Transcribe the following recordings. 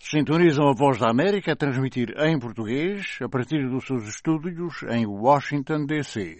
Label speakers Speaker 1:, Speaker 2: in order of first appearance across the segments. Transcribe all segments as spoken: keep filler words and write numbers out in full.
Speaker 1: Sintonizam a Voz da América a transmitir em português a partir dos seus estúdios em Washington, D C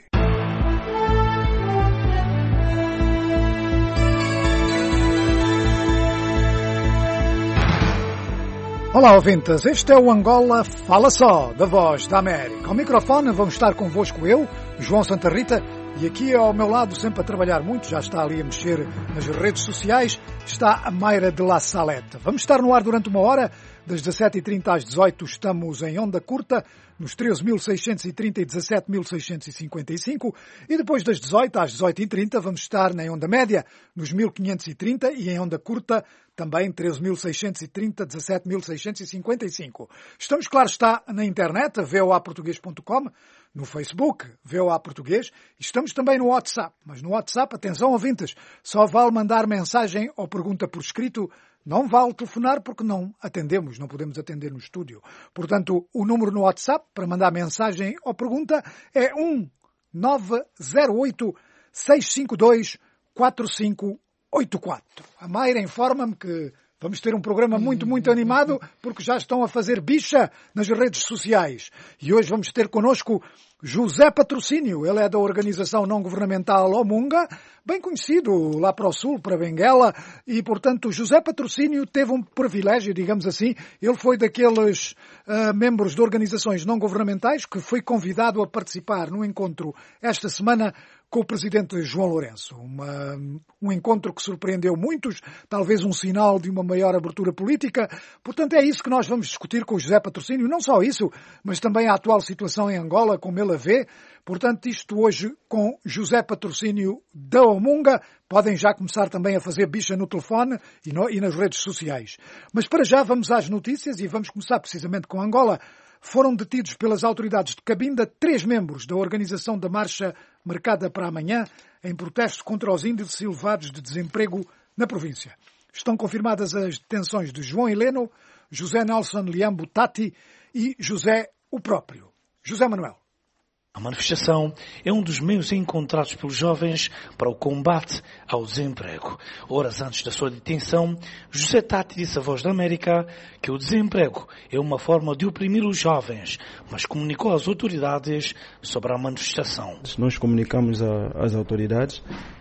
Speaker 2: Olá, ouvintes. Este é o Angola Fala Só, da Voz da América. Ao microfone vão estar convosco eu, João Santa Rita, e aqui ao meu lado, sempre a trabalhar muito, já está ali a mexer nas redes sociais, está a Mayra de La Salete. Vamos estar no ar durante uma hora, das dezassete e trinta às dezoito estamos em onda curta, nos treze mil seiscentos e trinta e dezassete mil seiscentos e cinquenta e cinco, e depois das dezoito às dezoito e trinta vamos estar na onda média, nos mil quinhentos e trinta, e em onda curta também treze mil seiscentos e trinta, dezassete mil seiscentos e cinquenta e cinco. Estamos, claro está, na internet, v o a português ponto com, no Facebook, V O A Português, e estamos também no WhatsApp. Mas no WhatsApp, atenção ouvintes, só vale mandar mensagem ou pergunta por escrito, não vale telefonar porque não atendemos, não podemos atender no estúdio. Portanto, o número no WhatsApp para mandar mensagem ou pergunta é um nove zero oito, seis cinco dois, quatro cinco oito quatro. A Mayra informa-me que vamos ter um programa muito, muito animado porque já estão a fazer bicha nas redes sociais. E hoje vamos ter connosco José Patrocínio. Ele é da organização não-governamental Omunga, bem conhecido lá para o sul, para Benguela. E, portanto, José Patrocínio teve um privilégio, digamos assim. Ele foi daqueles uh, membros de organizações não-governamentais que foi convidado a participar no encontro esta semana com o presidente João Lourenço. Uma, um encontro que surpreendeu muitos, talvez um sinal de uma maior abertura política. Portanto, é isso que nós vamos discutir com o José Patrocínio. Não só isso, mas também a atual situação em Angola, como ele a vê. Portanto, isto hoje com José Patrocínio da Omunga. Podem já começar também a fazer bicha no telefone e, no, e nas redes sociais. Mas para já vamos às notícias e vamos começar precisamente com Angola. Foram detidos pelas autoridades de Cabinda três membros da organização da marcha marcada para amanhã em protesto contra os índices elevados de desemprego na província. Estão confirmadas as detenções de João Heleno, José Nelson Liambo Tati e José o próprio. José Manuel.
Speaker 3: A manifestação é um dos meios encontrados pelos jovens para o combate ao desemprego. Horas antes da sua detenção, José Tati disse à Voz da América que o desemprego é uma forma de oprimir os jovens, mas comunicou às autoridades sobre a manifestação.
Speaker 4: Nós comunicamos às autoridades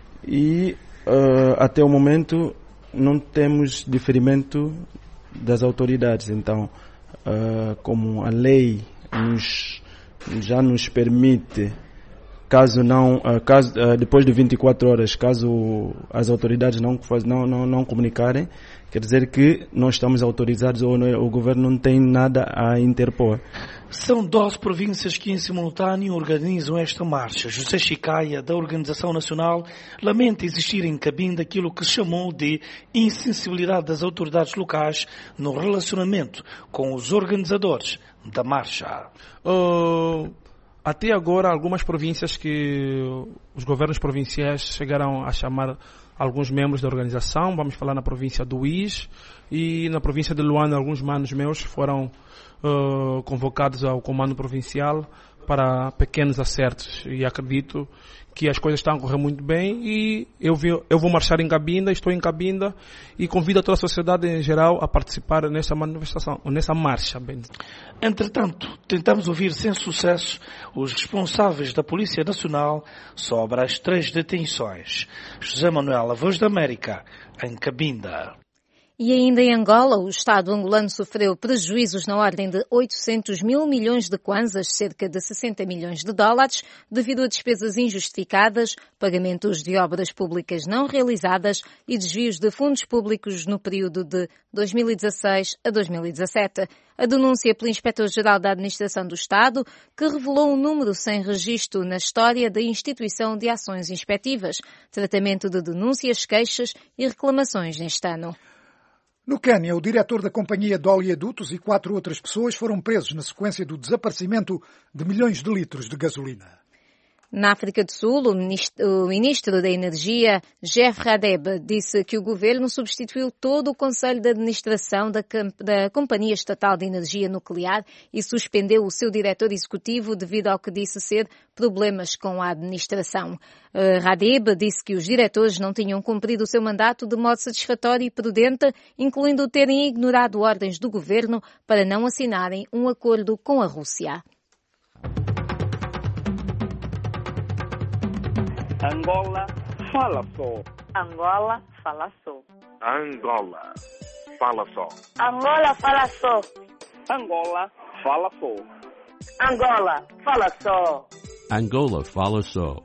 Speaker 4: e uh, até o momento não temos diferimento das autoridades. Então, uh, como a lei nos já nos permite, caso não, caso, depois de vinte e quatro horas, caso as autoridades não, não, não, não comunicarem, quer dizer que nós estamos autorizados ou o governo não tem nada a interpor.
Speaker 3: São doze províncias que em simultâneo organizam esta marcha. José Chicaia, da Organização Nacional, lamenta existir em Cabinda aquilo que chamou de insensibilidade das autoridades locais no relacionamento com os organizadores da marcha.
Speaker 5: Uh, até agora, algumas províncias que os governos provinciais chegaram a chamar alguns membros da organização, vamos falar na província do Uís e na província de Luanda, alguns manos meus foram uh, convocados ao comando provincial para pequenos acertos e acredito que as coisas estão a correr muito bem e eu, vi, eu vou marchar em Cabinda, estou em Cabinda e convido a toda a sociedade em geral a participar nessa manifestação, nessa marcha.
Speaker 3: Entretanto, tentamos ouvir sem sucesso os responsáveis da Polícia Nacional sobre as três detenções. José Manuel, a Voz da América, em Cabinda.
Speaker 6: E ainda em Angola, o Estado angolano sofreu prejuízos na ordem de oitocentos mil milhões de kwanzas, cerca de sessenta milhões de dólares, devido a despesas injustificadas, pagamentos de obras públicas não realizadas e desvios de fundos públicos no período de dois mil e dezasseis a dois mil e dezassete. A denúncia pelo Inspetor-Geral da Administração do Estado, que revelou um número sem registro na história da instituição de ações inspectivas, tratamento de denúncias, queixas e reclamações neste ano.
Speaker 2: No Quênia, o diretor da companhia de oleodutos e quatro outras pessoas foram presos na sequência do desaparecimento de milhões de litros de gasolina.
Speaker 6: Na África do Sul, o ministro, o ministro da Energia, Jeff Radebe, disse que o governo substituiu todo o Conselho de Administração da, da Companhia Estatal de Energia Nuclear e suspendeu o seu diretor executivo devido ao que disse ser problemas com a administração. Uh, Radebe disse que os diretores não tinham cumprido o seu mandato de modo satisfatório e prudente, incluindo terem ignorado ordens do governo para não assinarem um acordo com a Rússia.
Speaker 7: Angola fala só.
Speaker 8: Angola fala só.
Speaker 7: Angola fala só.
Speaker 8: Angola fala só.
Speaker 7: Angola fala só.
Speaker 8: Angola fala só.
Speaker 9: Angola fala só.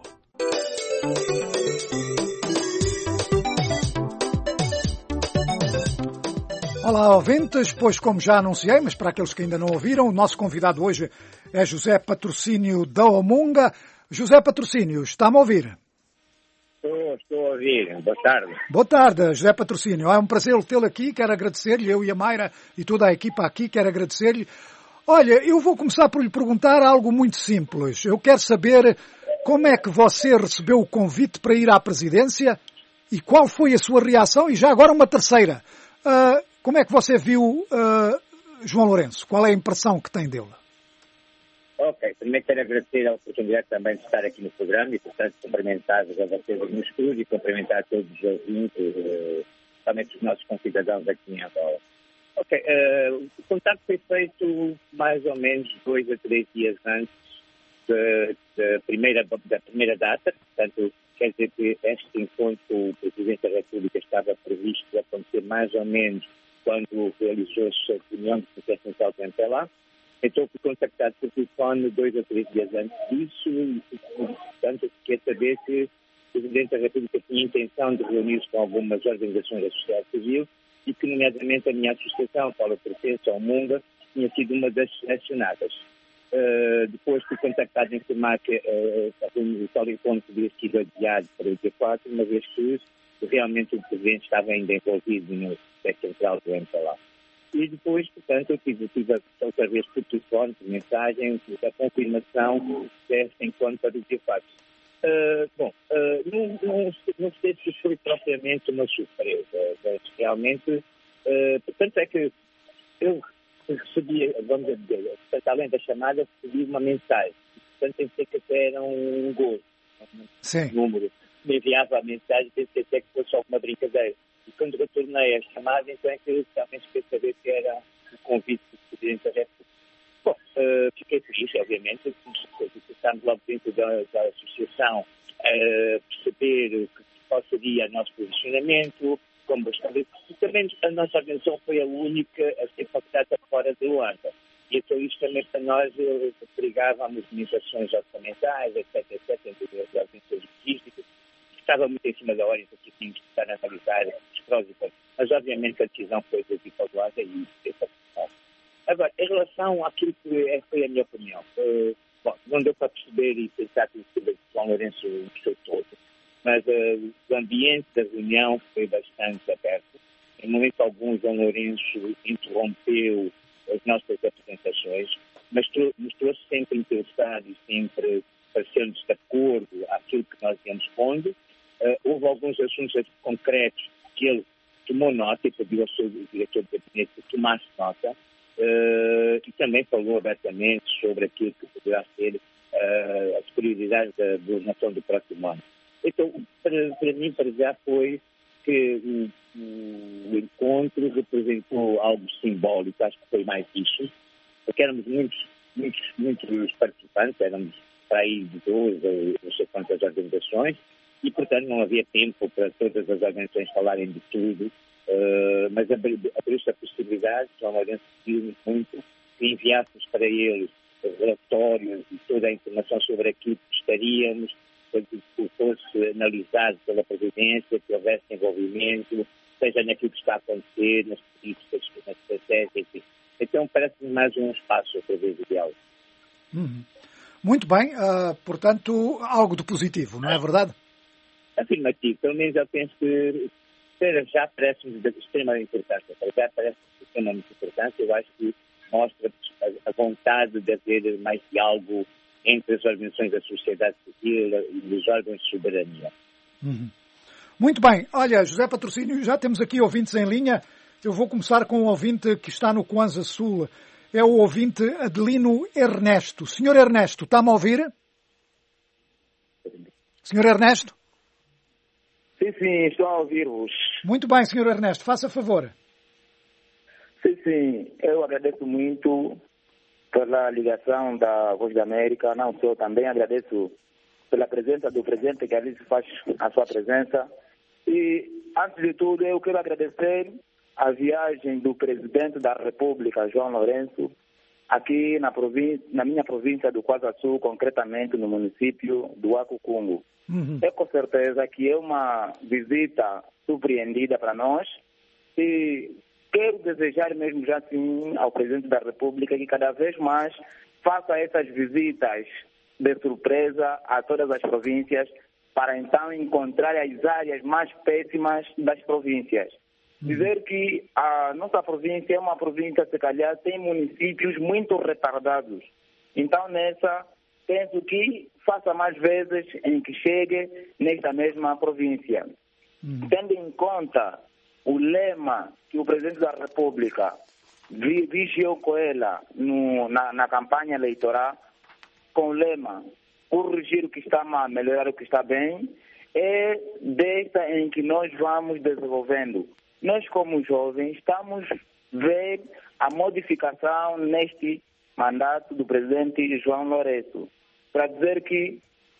Speaker 2: Olá, ouvintes, pois como já anunciei, mas para aqueles que ainda não ouviram, o nosso convidado hoje é José Patrocínio da Omunga. José Patrocínio, está-me a ouvir?
Speaker 10: Estou, estou a ouvir. Boa tarde.
Speaker 2: Boa tarde, José Patrocínio. É um prazer tê-lo aqui, quero agradecer-lhe, eu e a Mayra e toda a equipa aqui, quero agradecer-lhe. Olha, eu vou começar por lhe perguntar algo muito simples. Eu quero saber como é que você recebeu o convite para ir à presidência e qual foi a sua reação, e já agora uma terceira. Uh, como é que você viu uh, João Lourenço? Qual é a impressão que tem dele?
Speaker 10: Ok, primeiro quero agradecer a oportunidade também de estar aqui no programa e, portanto, cumprimentar-vos a vocês no estúdio e cumprimentar todos os ouvintes, principalmente os nossos concidadãos aqui em Angola. Ok, uh, o contato foi feito mais ou menos dois a três dias antes de, de primeira, da primeira data, portanto, quer dizer que este encontro com o Presidente da República estava previsto acontecer mais ou menos quando realizou-se a reunião do Processo Central do M P L A. Então fui contactado por telefone dois ou três dias antes disso e, portanto, quer saber que o Presidente da República tinha intenção de reunir-se com algumas organizações da sociedade civil e que, nomeadamente, a minha associação, Paulo Pertence, ao Munga, tinha sido uma das selecionadas. Uh, depois fui contactado a informar que uh, o tal encontro teria sido adiado para o dia quatro, uma vez que realmente o Presidente estava ainda envolvido no Processo Central do M P L A. E depois, portanto, eu tive, tive outra vez por telefone, por mensagem, a confirmação deste encontro para o dia quatro. Uh, bom, uh, não, não, não sei se foi propriamente uma surpresa, mas realmente, uh, portanto, é que eu recebi, vamos dizer, portanto, além da chamada, recebi uma mensagem. Portanto, pensei que até era um gozo, um número. Me enviava a mensagem, pensei até que fosse alguma brincadeira. E quando retornei a chamada, então é que realmente fiquei a saber que era um convite do Presidente da República. Bom, uh, fiquei feliz, obviamente, estamos logo dentro da, da associação a uh, perceber qual seria o nosso posicionamento, como bastante. E também a nossa organização foi a única a ser pactada fora de Luanda. E então isso também para nós obrigava a movimentações orçamentais, etc, etc, entre as organizações logísticas. Estava muito em cima da hora, então que tínhamos que estar a analisar os prós e contras. Mas, obviamente, a decisão foi de Luanda e foi participado. Agora, em relação àquilo que foi a minha opinião, uh, bom, não deu para perceber e pensar que o João Lourenço gostou todo, mas uh, o ambiente da reunião foi bastante aberto. Em momento algum, João Lourenço interrompeu as nossas apresentações, mas mostrou-se sempre interessado e sempre parecendo-nos de acordo àquilo que nós íamos pondo. Uh, houve alguns assuntos concretos que ele tomou nota e pediu ao seu diretor de gabinete que tomasse nota uh, e também falou abertamente sobre aquilo que poderá ser uh, as prioridades da governação do próximo ano. Então, para, para mim, para já foi que o, o encontro representou algo simbólico, acho que foi mais isso, porque éramos muitos, muitos, muitos participantes, éramos para aí de doze ou não sei quantas organizações, e, portanto, não havia tempo para todas as organizações falarem de tudo, uh, mas abriu-se a possibilidade, João Lourenço pediu muito, que enviássemos para eles relatórios e toda a informação sobre aquilo que gostaríamos, que fosse analisado pela Presidência, que houvesse envolvimento, seja naquilo que está a acontecer, nas políticas, nas estratégias, enfim. Então, parece-me mais um espaço a través do diálogo.
Speaker 2: Uhum. Muito bem, uh, portanto, algo de positivo, não é verdade?
Speaker 10: Afirmativo. Pelo menos eu penso que já parece-me de extrema importância. Já parece-me de extrema importância. Eu acho que mostra a vontade de haver mais diálogo entre as organizações da sociedade civil e os órgãos de soberania.
Speaker 2: Uhum. Muito bem. Olha, José Patrocínio, já temos aqui ouvintes em linha. Eu vou começar com um ouvinte que está no Kwanza Sul. É o ouvinte Adelino Ernesto. Senhor Ernesto, está-me a ouvir? Senhor Ernesto?
Speaker 11: Sim, sim, estou a ouvir-vos.
Speaker 2: Muito bem, senhor Ernesto, faça favor.
Speaker 11: Sim, sim, eu agradeço muito pela ligação da Voz da América, não só, também agradeço pela presença do presidente que ali se faz a sua presença. E, antes de tudo, eu quero agradecer a viagem do presidente da República, João Lourenço, aqui na, província, na minha província do Kwanza Sul, concretamente no município do Akukungu. Uhum. É com certeza que é uma visita surpreendida para nós e quero desejar mesmo já sim ao presidente da República que cada vez mais faça essas visitas de surpresa a todas as províncias para então encontrar as áreas mais péssimas das províncias. Uhum. Dizer que a nossa província é uma província, se calhar, tem municípios muito retardados. Então, nessa, penso que faça mais vezes em que chegue nesta mesma província. Uhum. Tendo em conta o lema que o presidente da República vigiou com ela no, na, na campanha eleitoral, com o lema corrigir o que está mal, melhorar o que está bem, é desta em que nós vamos desenvolvendo. Nós, como jovens, estamos a ver a modificação neste mandato do presidente João Lourenço, para dizer que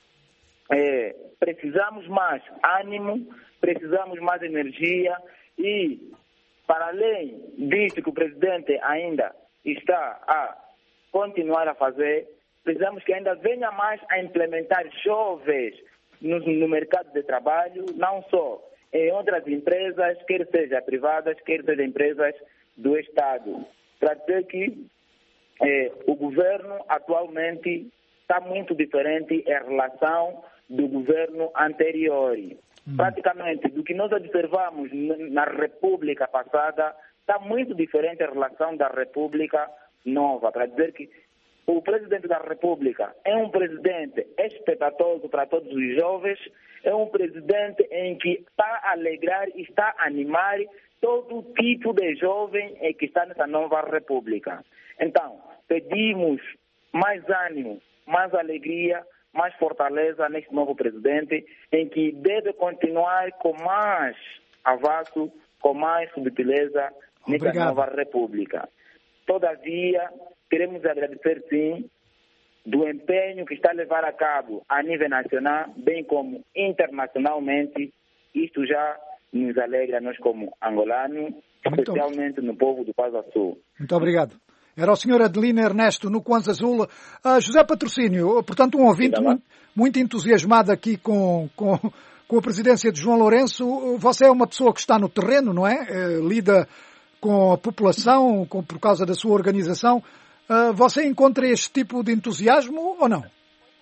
Speaker 11: é, precisamos mais ânimo, precisamos mais energia e, para além disso que o presidente ainda está a continuar a fazer, precisamos que ainda venha mais a implementar jovens no, no mercado de trabalho, não só em outras empresas, quer seja privadas, quer seja empresas do Estado. Para dizer que eh, o governo atualmente está muito diferente em relação do governo anterior. Hum. Praticamente, do que nós observamos na República passada, está muito diferente em relação da República nova. Para dizer que o presidente da República é um presidente espetatoso para todos os jovens, é um presidente em que está a alegrar e está a animar todo tipo de jovem que está nessa nova República. Então, pedimos mais ânimo, mais alegria, mais fortaleza neste novo presidente, em que deve continuar com mais avanço, com mais subtileza nesta
Speaker 2: Obrigado.
Speaker 11: Nova República. Todavia, queremos agradecer, sim, do empenho que está a levar a cabo a nível nacional, bem como internacionalmente. Isto já nos alegra, nós como angolanos, especialmente no povo do Kwanza Sul.
Speaker 2: Muito obrigado. Era o senhor Adelino Ernesto, no Kwanza Sul. Uh, José Patrocínio, portanto, um ouvinte muito, muito entusiasmado aqui com, com, com a presidência de João Lourenço. Você é uma pessoa que está no terreno, não é? Uh, lida com a população, com, por causa da sua organização. Uh, você encontra este tipo de entusiasmo ou não?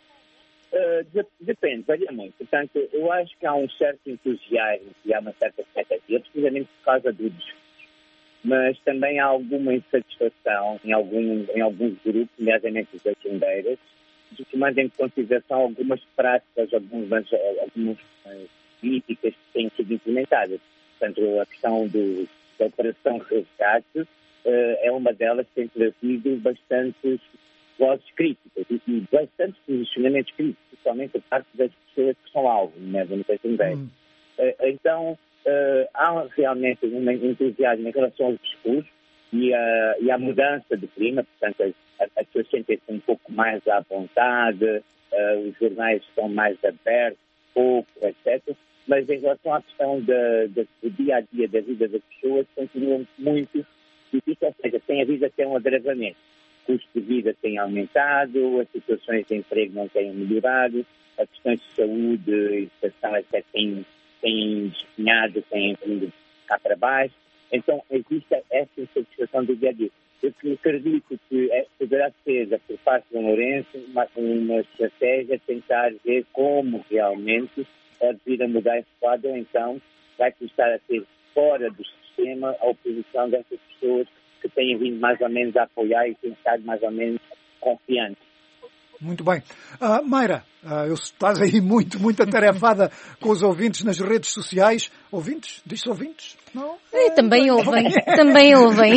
Speaker 10: Uh, de, depende, varia muito. Portanto, eu acho que há um certo entusiasmo e há uma certa expectativa, precisamente por causa do discurso. Mas também há alguma insatisfação em, algum, em alguns grupos, nomeadamente os açundeiras, de tomando em consideração algumas práticas, algumas, algumas políticas que têm sido implementadas. Portanto, a questão do, da operação resgate uh, é uma delas que tem trazido bastantes vozes críticas e bastantes posicionamentos críticos, principalmente a parte das pessoas que são alvo, nomeadamente as açundeiras. Hum. Uh, então, Uh, há realmente um entusiasmo em relação ao discurso e a, e a mudança de clima, portanto as, as pessoas sentem-se um pouco mais à vontade, uh, os jornais estão mais abertos, pouco, etcétera. Mas em relação à questão de, de, do dia-a-dia da vida das pessoas, continua muito difícil, ou seja, tem havido até um agravamento. O custo de vida tem aumentado, as situações de emprego não têm melhorado, as questões de saúde e educação até têm têm despenhado, têm vindo cá para baixo. Então, existe essa insatisfação do dia a dia. Eu acredito que é, poderá ser, por parte do Lourenço, uma, uma estratégia tentar ver como realmente pode vir a mudar esse quadro, ou então vai começar a ter fora do sistema a oposição dessas pessoas que têm vindo mais ou menos a apoiar e têm estado mais ou menos confiantes.
Speaker 2: Muito bem. Uh, Mayra, uh, eu estás aí muito, muito atarefada com os ouvintes nas redes sociais. Ouvintes? Diz-se ouvintes? Não?
Speaker 6: E também ouvem, também ouvem.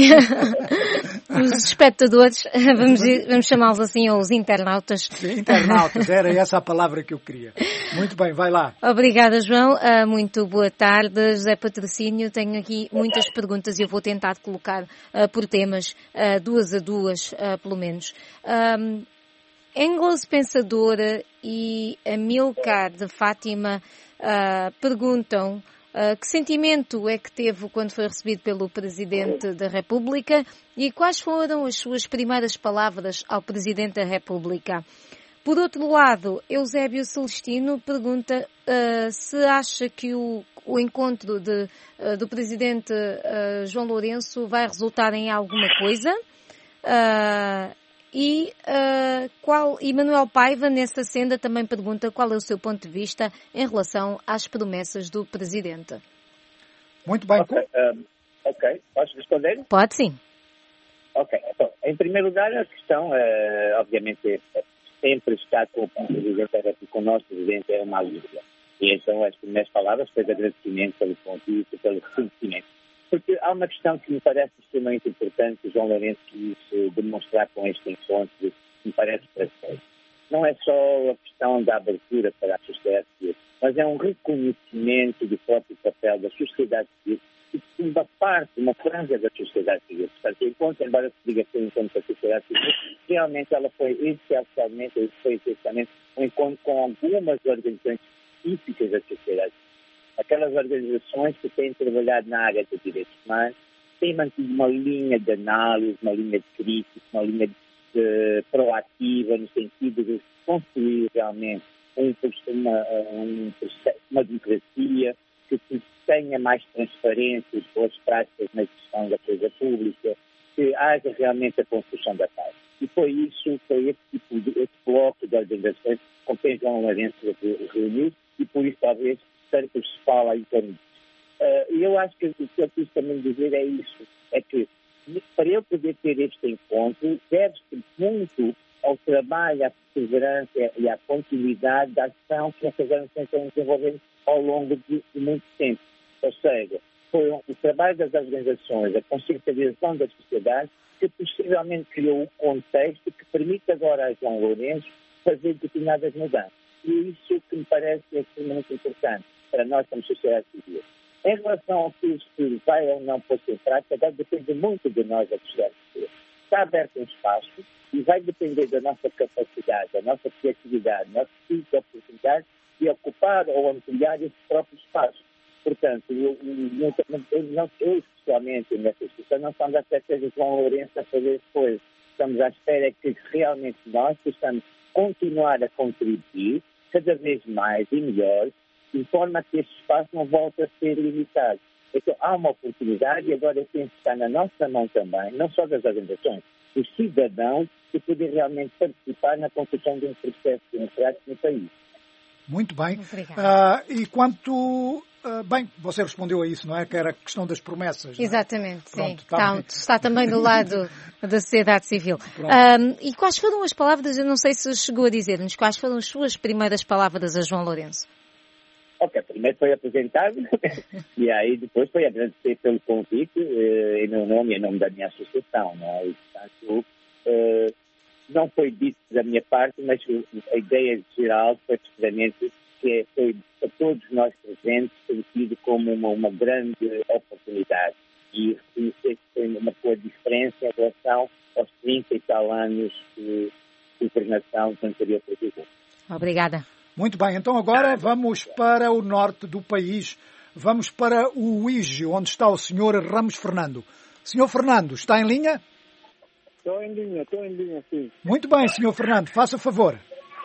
Speaker 6: Os espectadores, vamos, vamos chamá-los assim, ou os internautas.
Speaker 2: Sim, internautas, era essa a palavra que eu queria. Muito bem, vai lá.
Speaker 6: Obrigada, João. Uh, muito boa tarde, José Patrocínio. Tenho aqui muitas perguntas e eu vou tentar colocar uh, por temas, uh, duas a duas, uh, pelo menos. Um, Engels Pensadora e Amilcar de Fátima uh, perguntam uh, que sentimento é que teve quando foi recebido pelo Presidente da República e quais foram as suas primeiras palavras ao Presidente da República. Por outro lado, Eusébio Celestino pergunta uh, se acha que o, o encontro de, uh, do Presidente uh, João Lourenço vai resultar em alguma coisa. Uh, E, uh, qual, e Manuel Paiva, nessa senda, também pergunta qual é o seu ponto de vista em relação às promessas do Presidente.
Speaker 2: Muito bem.
Speaker 10: Ok, um, okay. Posso responder?
Speaker 6: Pode, sim.
Speaker 10: Ok. Então, em primeiro lugar, a questão, uh, obviamente, é sempre estar com o Presidente, era que com o nosso Presidente é uma alegria. E então, as primeiras palavras foi de agradecimento pelo convite, pelo reconhecimento. Porque há uma questão que me parece extremamente importante, que o João Lourenço quis demonstrar com este encontro, que me parece perfeito. Não é só a questão da abertura para a sociedade civil, mas é um reconhecimento do próprio papel da sociedade civil e uma parte, uma franja da sociedade civil. Portanto, o encontro, embora se diga que foi um encontro da sociedade civil, realmente ela foi essencialmente, foi essencialmente um encontro com algumas organizações típicas da sociedade civil. Aquelas organizações que têm trabalhado na área dos direitos humanos, têm mantido uma linha de análise, uma linha de crítica, uma linha de, de proativa, no sentido de construir realmente um, uma, um, uma democracia que, que tenha mais transparência e boas práticas na gestão da coisa pública, que haja realmente a construção da paz. E foi isso, foi esse tipo de esse bloco de organizações com quem João Lourenço reuniu, e por isso talvez que se fala em torno disso. Uh, eu acho que o que eu quis também dizer é isso, é que para eu poder ter este encontro, deve-se muito ao trabalho, à perseverança e à continuidade da ação que essas organizações estão desenvolvendo ao longo de, de muito tempo. Ou seja, foi o trabalho das organizações, a consciencialização da sociedade, que possivelmente criou o contexto que permite agora a João Lourenço fazer determinadas mudanças. E isso que me parece extremamente importante para nós como sociedade civil. Em relação ao que isso vai ou não pôr em prática, depende muito de nós, a sociedade civil. Está aberto um espaço e vai depender da nossa capacidade, da nossa criatividade, da nossa espírito de oportunidade de ocupar ou ampliar esse próprio espaço. Portanto, eu, eu, eu, eu especialmente nessa instituição, não estamos à espera de João Lourenço a fazer as coisas. Estamos à espera que realmente nós possamos continuar a contribuir cada vez mais e melhor, de forma que este espaço não volte a ser limitado. Então, há uma oportunidade e agora eu penso que está na nossa mão também, não só das organizações, dos cidadãos, de poder realmente participar na construção de um processo democrático no país.
Speaker 2: Muito bem. Uh, e quanto... Uh, bem, você respondeu a isso, não é? Que era a questão das promessas.
Speaker 6: Exatamente,
Speaker 2: não é?
Speaker 6: sim.
Speaker 2: Pronto, tá
Speaker 6: está, está também do lado da sociedade civil. Um, e quais foram as palavras, eu não sei se chegou a dizer-nos, quais foram as suas primeiras palavras a João Lourenço?
Speaker 10: Ok, primeiro foi apresentado e aí depois foi agradecer pelo convite eh, em meu nome e em nome da minha associação. Não é? E, portanto, eh, não foi dito da minha parte, mas a ideia geral foi precisamente que foi a todos nós presentes sentido como uma, uma grande oportunidade e reconhecer que foi uma boa diferença em relação aos trinta e tal anos de governação do anterior presidente.
Speaker 6: Obrigada.
Speaker 2: Muito bem, então agora vamos para o norte do país, vamos para o Uíge, onde está o senhor Ramos Fernando. senhor Fernando, está em linha?
Speaker 12: Estou em linha, estou em linha, sim.
Speaker 2: Muito bem, senhor Fernando, faça favor.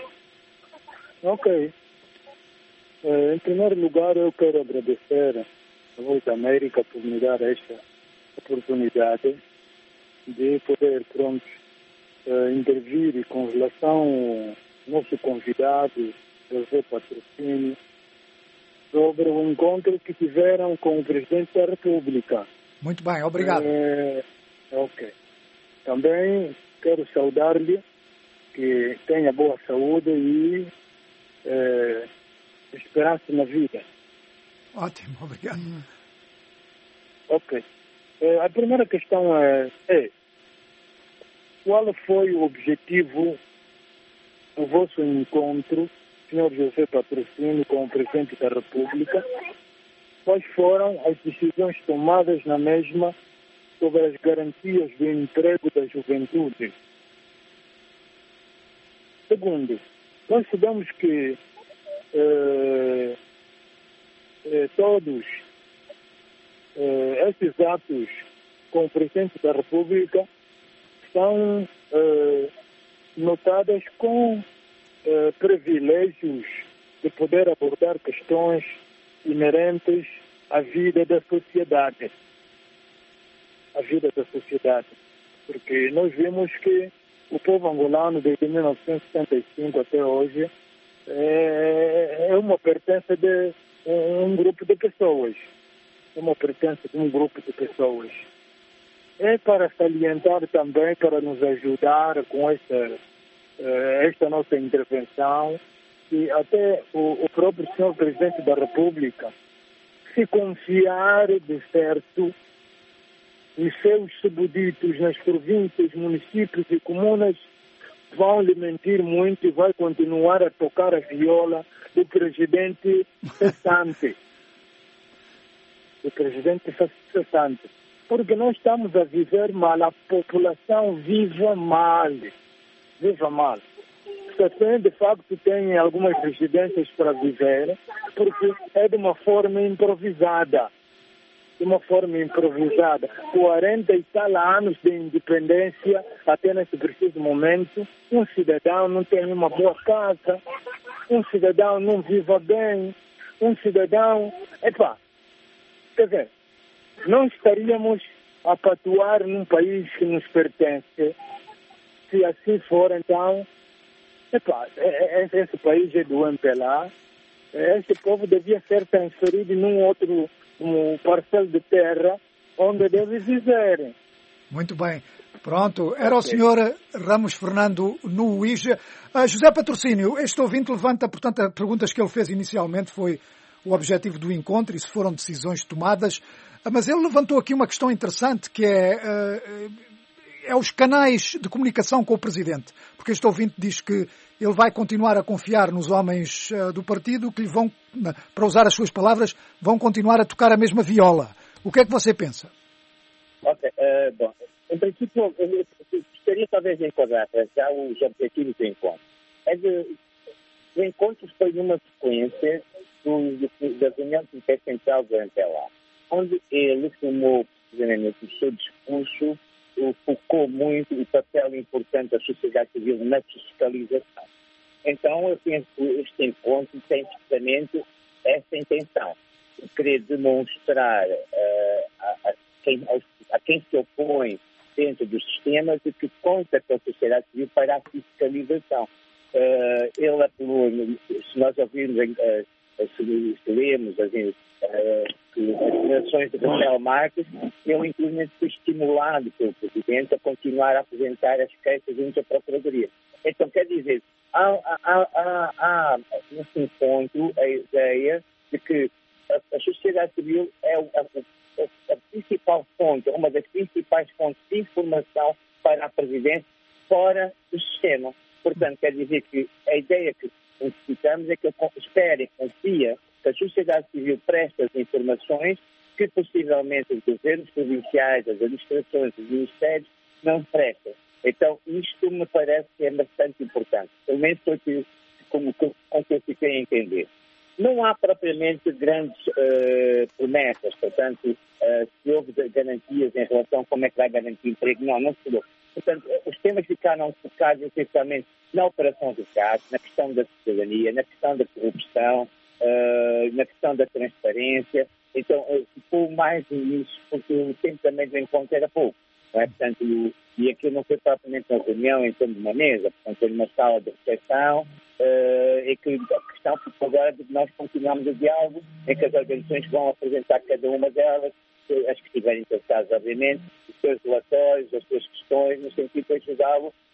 Speaker 12: Ok. Uh, em primeiro lugar, eu quero agradecer a Voz da América por me dar esta oportunidade de poder, pronto, uh, intervir com relação ao nosso convidado, José Patrocínio, sobre o encontro que tiveram com o Presidente da República.
Speaker 2: Muito bem, obrigado.
Speaker 12: Uh, ok. Também quero saudar-lhe que tenha boa saúde e eh, esperança na vida.
Speaker 2: Ótimo, obrigado. Hum.
Speaker 12: Ok. Eh, a primeira questão é, é qual foi o objetivo do vosso encontro, senhor José Patrocínio, com o Presidente da República? Quais foram as decisões tomadas na mesma sobre as garantias do emprego da juventude? Segundo, nós sabemos que eh, eh, todos eh, esses atos com o Presidente da República são eh, notadas com eh, privilégios de poder abordar questões inerentes à vida da sociedade. A vida da sociedade. Porque nós vimos que o povo angolano, desde mil novecentos e setenta e cinco até hoje, é, é uma pertença de um grupo de pessoas. É uma pertença de um grupo de pessoas. É para salientar também, para nos ajudar com esta, esta nossa intervenção, que até o, o próprio senhor Presidente da República, se confiar de certo, os seus subditos nas províncias, municípios e comunas vão lhe mentir muito e vai continuar a tocar a viola do presidente cessante. Do presidente cessante. Porque nós estamos a viver mal, a população vive mal. Vive mal. Você, de facto, tem algumas residências para viver, porque é de uma forma improvisada. De uma forma improvisada. quarenta e tal anos de independência, até nesse preciso momento, um cidadão não tem uma boa casa, um cidadão não vive bem, um cidadão... Epá, quer dizer, não estaríamos a patuar num país que nos pertence. Se assim for, então, epá, esse país é do M P L A, esse povo devia ser transferido num outro um parcelo de terra onde deve viver.
Speaker 2: Muito bem. Pronto. Era o senhor Ramos Fernando no Uíja. Uh, José Patrocínio, este ouvinte levanta, portanto, as perguntas que ele fez inicialmente foi o objetivo do encontro e se foram decisões tomadas. Uh, mas ele levantou aqui uma questão interessante que é, uh, é os canais de comunicação com o Presidente. Porque este ouvinte diz que ele vai continuar a confiar nos homens uh, do partido que lhe vão, para usar as suas palavras, vão continuar a tocar a mesma viola. O que é que você pensa?
Speaker 10: Ok, uh, bom, em princípio, eu gostaria talvez de enquadrar já os objetivos do encontro. É de, o encontro foi numa sequência do, do, da reunião do Comitê Central do M P L A, onde ele tomou, precisamente, o seu discurso, focou muito o papel importante da sociedade civil na fiscalização. Então, eu penso que este encontro tem precisamente essa intenção, de querer demonstrar uh, a, a, quem, a, a quem se opõe dentro dos sistemas de que conta com a sociedade civil para a fiscalização. Uh, ele apelou, se nós ouvirmos, uh, se, se lemos as, uh, as declarações de Rafael Marques, ele inclusive foi estimulado pelo Presidente a continuar a apresentar as queixas junto à Procuradoria. Então, quer dizer, há, há, há, há nesse encontro a ideia de que a, a sociedade civil é a, a, a principal fonte, uma das principais fontes de informação para a Presidência fora do sistema. Portanto, quer dizer que a ideia que necessitamos é que espera e confia que a sociedade civil preste as informações que possivelmente os governos provinciais, as administrações, os ministérios não prestam. Então, isto me parece que é bastante importante. Pelo menos foi como, como eu fiquei a entender. Não há propriamente grandes uh, promessas, portanto, uh, se houve garantias em relação a como é que vai garantir emprego, não, não se deu. Portanto, os temas ficaram focados essencialmente na operação do caso, na questão da cidadania, na questão da corrupção, uh, na questão da transparência. Então, ficou mais nisso, porque o tempo também do encontro era pouco. Não é? Portanto, e aquilo não foi propriamente uma reunião em torno de uma mesa, portanto, foi numa sala de recepção, uh, e que a questão ficou agora de que nós continuamos o diálogo, em que as organizações vão apresentar cada uma delas, as que estiverem interessadas, obviamente, os seus relatórios, as suas questões, no sentido de ajudá-lo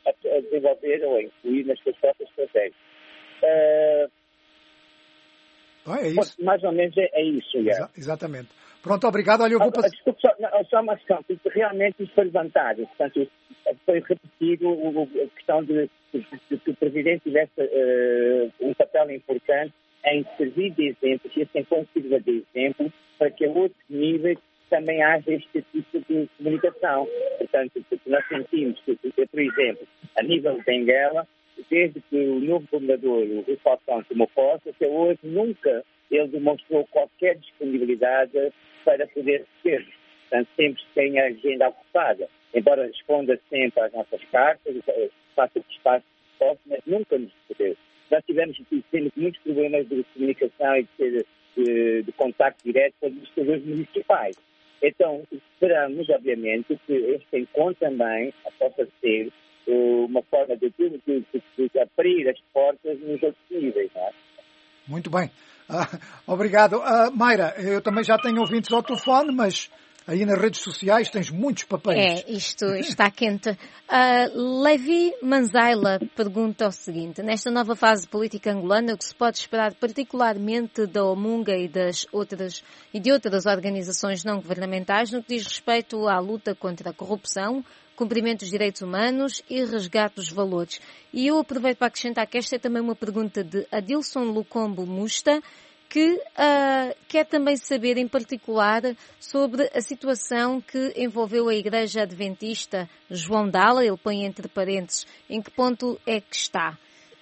Speaker 10: a, a desenvolver ou a incluir nas suas próprias estratégias. Uh,
Speaker 2: Bom, é isso.
Speaker 10: Bom, mais ou menos é, é isso.
Speaker 2: Exa- exatamente. Pronto, obrigado. Olha, eu vou passar...
Speaker 10: Desculpe, só, não, só uma questão. Realmente isso foi levantado. Portanto, foi repetido a questão de que o Presidente tivesse uh, um papel importante em servir de exemplo, e assim considerar de exemplo, para que a outros níveis também haja este tipo de comunicação. Portanto, porque nós sentimos que, por exemplo, a nível de Benguela, desde que o novo governador, o Rui Falcão, tomou posse, até hoje nunca ele demonstrou qualquer disponibilidade para poder ser. Portanto, sempre tem a agenda ocupada. Embora responda sempre às nossas cartas, faça o espaço que possa, mas nunca nos respondeu. Nós tivemos, temos muitos problemas de comunicação e de, de, de contacto direto com os administradores municipais. Então, esperamos, obviamente, que este encontro também possa ser uh, uma forma de, de, de, de abrir as portas nos outros níveis. Não é?
Speaker 2: Muito bem. Uh, obrigado. Uh, Mayra, eu também já tenho ouvintes ao telefone, mas aí nas redes sociais tens muitos papéis.
Speaker 6: É, isto está quente. Uh, Levi Manzaila pergunta o seguinte: nesta nova fase política angolana, o que se pode esperar particularmente da Omunga e, das outras, e de outras organizações não governamentais no que diz respeito à luta contra a corrupção, cumprimento dos direitos humanos e resgate dos valores? E eu aproveito para acrescentar que esta é também uma pergunta de Adilson Lucombo Musta, que uh, quer também saber, em particular, sobre a situação que envolveu a Igreja Adventista João Dala. Ele põe entre parênteses em que ponto é que está.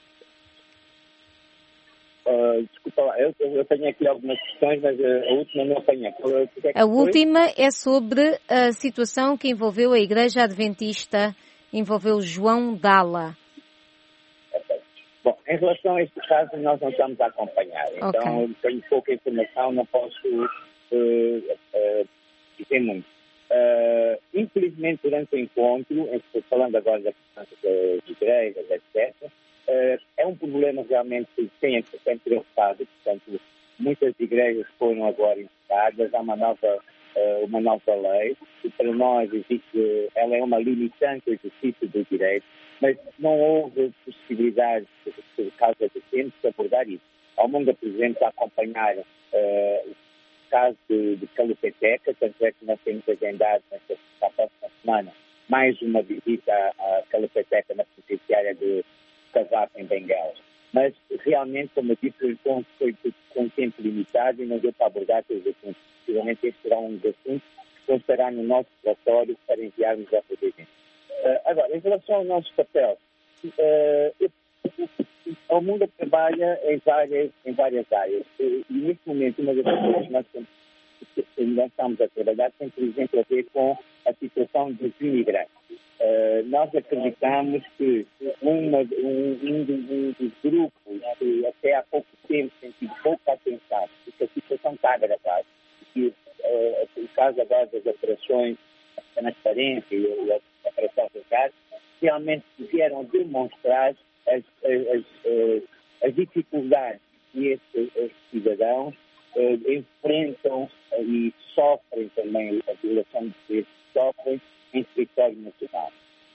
Speaker 10: Uh, desculpa lá, eu, eu tenho aqui algumas questões, mas a última não apanhei. É
Speaker 6: a última é sobre a situação que envolveu a Igreja Adventista, envolveu João Dala.
Speaker 10: Bom, em relação a este caso, nós não estamos a acompanhar. Então, okay. Tenho pouca informação, não posso uh, uh, dizer muito. Uh, infelizmente, durante o encontro, estou falando agora da questão das igrejas, etcétera, uh, é um problema realmente que tem, tem preocupado. Portanto, muitas igrejas foram agora encerradas, há uma nova, uh, uma nova lei, e para nós existe, ela é uma limitante ao exercício do direito, mas não houve possibilidade, por causa do tempo, de abordar isso. A Omunga, por exemplo, a acompanhar uh, o caso de, de Calupeteca, tanto é que nós temos agendado nesta próxima semana mais uma visita à Calupeteca na penitenciária de Cavaco, em Benguela. Mas, realmente, como eu disse, o encontro foi com tempo limitado e não deu para abordar todos os assuntos. Possivelmente, este será um dos assuntos que constará no nosso relatório para enviarmos ao Presidente. Uh, agora, em relação ao nosso papel, uh, a Omunga trabalha em várias, em várias áreas. E, e, neste momento, uma das coisas que nós, que nós estamos a trabalhar tem, por exemplo, a ver com a situação dos imigrantes. Uh, nós acreditamos que uma, um, um, dos, um dos grupos que até há pouco tempo tem tido pouca atenção, porque a situação está agravada, e uh, o caso agora das operações, a transparência e a operação do gás, realmente vieram demonstrar as, as, as, as dificuldades que estes, estes cidadãos uh, enfrentam uh, e sofrem também a violação de direitos que sofrem em território nacional.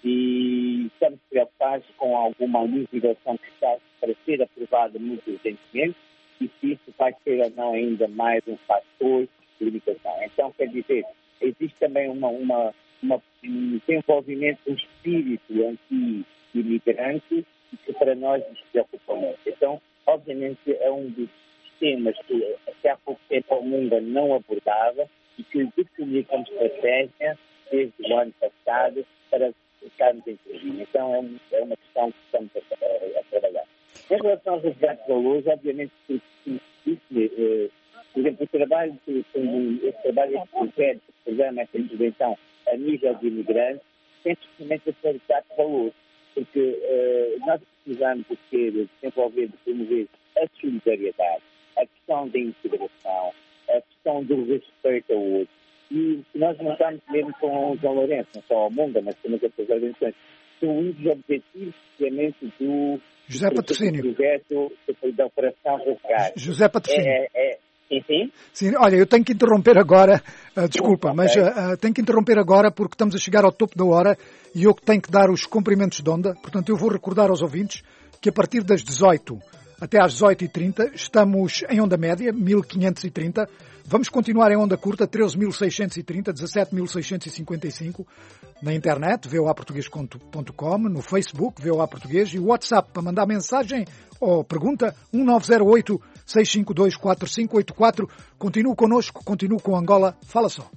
Speaker 10: E estamos preocupados com alguma legislação que está para ser aprovada muito urgentemente e se isso vai ser ou não ainda mais um fator de limitação. Então, quer dizer, existe também uma, uma, uma, um desenvolvimento do espírito anti-imigrante que para nós nos preocupa muito. Então, obviamente, é um dos temas que até há pouco tempo a Omunga não abordava e que definimos como estratégia desde o ano passado para ficarmos em intervir. Então, é, um, é uma questão que estamos a, a, a trabalhar. Em relação aos resgates de valores, obviamente, que, que, que, eh, por exemplo, o trabalho, esse trabalho, este projeto, este programa, esta intervenção a nível de imigrantes, tem precisamente esse resgate de valores, porque eh, nós precisamos de ter, desenvolver, de promover a solidariedade, a questão da integração, a questão do respeito ao outro. E nós não estamos mesmo com o João Lourenço, não só a Omunga, mas também outras organizações. São um dos objetivos, precisamente, do
Speaker 2: José Patrocínio.
Speaker 10: projeto da Operação Resgate.
Speaker 2: José Patrocínio.
Speaker 10: É, é, Sim, sim.
Speaker 2: Sim, olha, eu tenho que interromper agora, uh, desculpa,
Speaker 10: okay.
Speaker 2: mas uh, tenho que interromper agora porque estamos a chegar ao topo da hora e eu que tenho que dar os cumprimentos de onda. Portanto, eu vou recordar aos ouvintes que a partir das dezoito até às dezoito e trinta estamos em onda média, mil quinhentos e trinta. Vamos continuar em onda curta, treze mil seiscentos e trinta, dezassete mil seiscentos e cinquenta e cinco. Na internet, v o a português ponto com, no Facebook, V O A Português, e o WhatsApp para mandar mensagem ou pergunta, um nove zero oito, seis cinco dois, quatro cinco oito quatro. Continue connosco, continue com Angola. Fala só.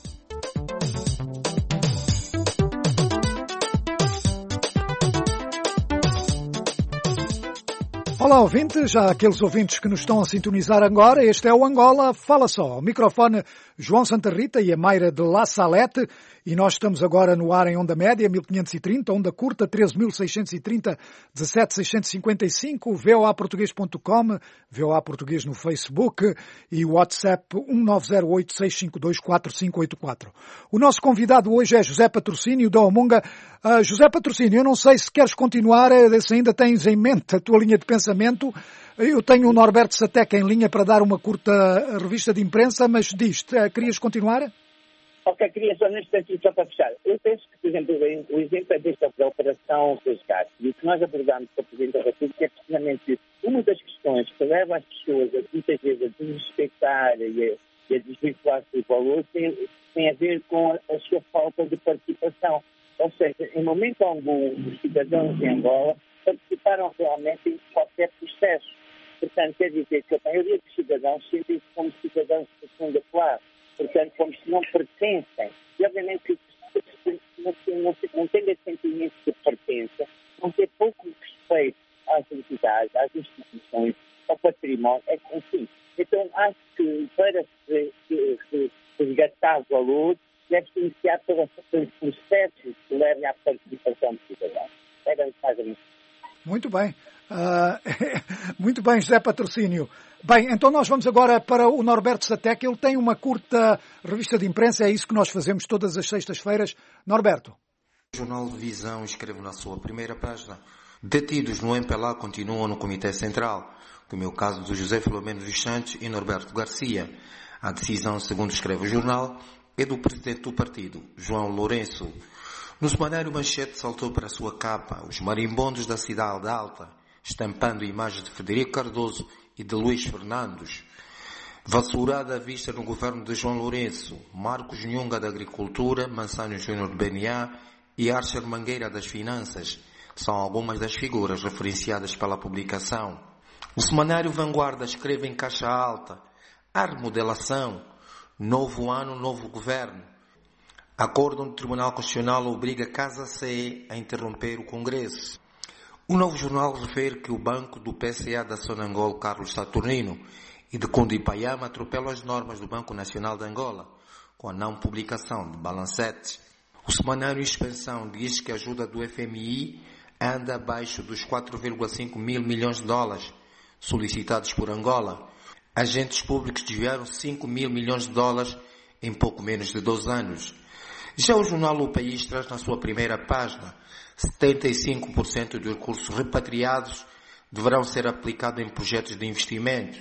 Speaker 2: Olá, ouvintes, já aqueles ouvintes que nos estão a sintonizar agora, este é o Angola Fala Só. O microfone João Santa Rita e a Mayra de La Salete, e nós estamos agora no ar em onda média, mil quinhentos e trinta, onda curta, treze mil seiscentos e trinta, dezassete mil seiscentos e cinquenta e cinco, V O A português ponto com, V O A Português no Facebook e o WhatsApp um nove zero oito, seis cinco dois, quatro cinco oito quatro. O nosso convidado hoje é José Patrocínio, da Omunga. Uh, José Patrocínio, eu não sei se queres continuar, se ainda tens em mente a tua linha de pensamento. Eu tenho o Norberto Sateca em linha para dar uma curta revista de imprensa, mas diz, querias continuar?
Speaker 10: Ok, queria só neste sentido, só para fechar. Eu penso que, por exemplo, o exemplo é desta da Operação Resgate. E o que nós abordamos com o Presidente da República é precisamente uma das questões que leva as pessoas, a, muitas vezes, a desrespeitar e a, e a desvirtuar-se do valor, tem, tem a ver com a, a sua falta de participação. Ou seja, em momento algum, os cidadãos de Angola participaram realmente em qualquer processo. Portanto, quer dizer que a maioria dos cidadãos sentem-se como cidadãos de segunda classe. Portanto, como se não pertencem. E, obviamente, que não, não, não têm esse sentimento de pertença, não ter pouco respeito às entidades, às instituições, ao património, é, enfim. Então, acho que para se, se, se resgatar valor, deve-se iniciar pelos processos que levem à participação do cidadão. Era mais ou menos.
Speaker 2: Muito bem. Uh, muito bem, José Patrocínio. Bem, então nós vamos agora para o Norberto Sateca. Ele tem uma curta revista de imprensa, é isso que nós fazemos todas as sextas-feiras. Norberto.
Speaker 13: O Jornal de Visão escreve na sua primeira página: detidos no M P L A continuam no Comitê Central, como é o caso do José Filomeno dos Santos e Norberto Garcia. A decisão, segundo escreve o jornal, é do presidente do partido, João Lourenço. No semanário Manchete saltou para a sua capa os marimbondos da Cidade Alta, estampando imagens de Frederico Cardoso e de Luís Fernandes. Vassourada à vista no governo de João Lourenço, Marcos Nhunga da Agricultura, Mançano Júnior de B N A e Archer Mangueira das Finanças são algumas das figuras referenciadas pela publicação. O semanário Vanguarda escreve em caixa alta: a remodelação, novo ano, novo governo. Acórdão do Tribunal Constitucional obriga a Casa C E a interromper o Congresso. O Novo Jornal refere que o banco do P C A da Sonangol, Carlos Saturnino, e de Conde Ipaiama atropelam as normas do Banco Nacional de Angola, com a não publicação de balancetes. O semanário Expansão diz que a ajuda do F M I anda abaixo dos quatro vírgula cinco mil milhões de dólares solicitados por Angola. Agentes públicos desviaram cinco mil milhões de dólares em pouco menos de dois anos. Já o jornal O País traz na sua primeira página: setenta e cinco por cento dos recursos repatriados deverão ser aplicados em projetos de investimento.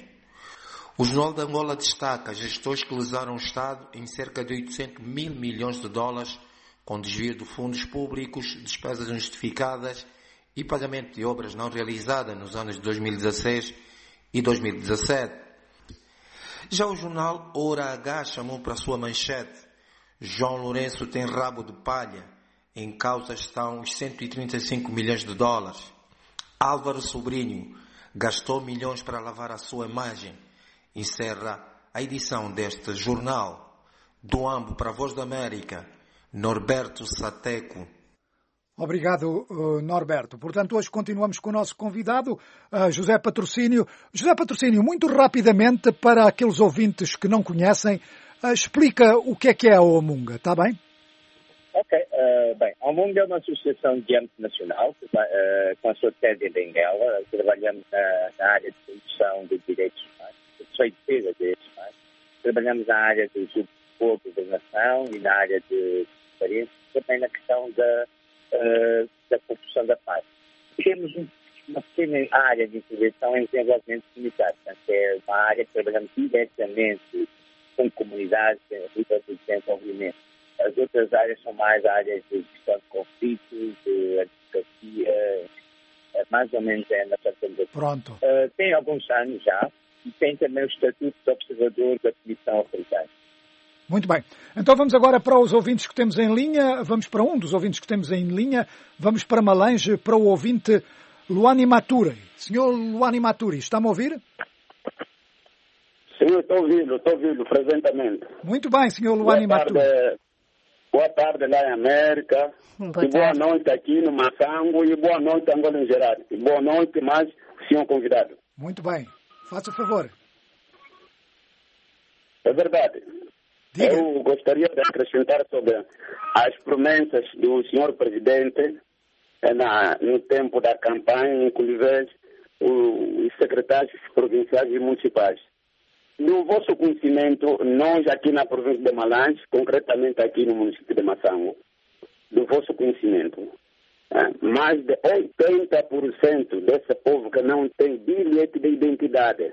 Speaker 13: O Jornal de Angola destaca gestores que lesaram o Estado em cerca de oitocentos mil milhões de dólares com desvio de fundos públicos, despesas injustificadas e pagamento de obras não realizadas nos anos de dois mil e dezasseis e dois mil e dezassete. Já o jornal Hora H chamou para a sua manchete: João Lourenço tem rabo de palha. Em causa estão os cento e trinta e cinco milhões de dólares. Álvaro Sobrinho gastou milhões para lavar a sua imagem. Encerra a edição deste jornal. Do Ambo para a Voz da América, Norberto Sateco.
Speaker 2: Obrigado, Norberto. Portanto, hoje continuamos com o nosso convidado, José Patrocínio. José Patrocínio, muito rapidamente, para aqueles ouvintes que não conhecem, explica o que é que é a Omunga, está bem?
Speaker 10: Ok, uh, bem, a Omunga é uma associação de âmbito nacional, uh, com a sua sede em Benguela. Trabalhamos na, na área de promoção de direitos humanos, de defesa de direitos humanos. Trabalhamos na área do jogo de povo da nação e na área de transparência, também na questão da, uh, da construção da paz. Temos um, uma pequena primeira área de intervenção é o desenvolvimento comunitário. Portanto, é uma área que trabalhamos diretamente com comunidades em nível de desenvolvimento. As outras áreas são mais áreas de gestão de conflitos, de advocacia, mais ou menos é na parte.
Speaker 2: Pronto.
Speaker 10: Uh, tem alguns anos já e tem também o estatuto de observador da Comissão Africana.
Speaker 2: Muito bem. Então vamos agora para os ouvintes que temos em linha. Vamos para um dos ouvintes que temos em linha. Vamos para Malange, para o ouvinte Luani Maturi. Senhor Luani Maturi, está-me a ouvir?
Speaker 14: Sim, estou ouvindo, estou ouvindo presentemente.
Speaker 2: Muito bem, senhor Luani
Speaker 14: boa
Speaker 2: Maturi.
Speaker 14: Tarde, boa tarde lá em América.
Speaker 6: Boa
Speaker 14: e boa noite aqui no Massango e boa noite Angola em geral. E boa noite mais, senhor convidado.
Speaker 2: Muito bem. Faça favor.
Speaker 14: É verdade.
Speaker 2: Diga.
Speaker 14: Eu gostaria de acrescentar sobre as promessas do senhor presidente na, no tempo da campanha, inclusive os secretários provinciais e municipais. No vosso conhecimento, nós aqui na província de Malange, concretamente aqui no município de Massango, do vosso conhecimento, mais de oitenta por cento desse povo que não tem bilhete de identidade.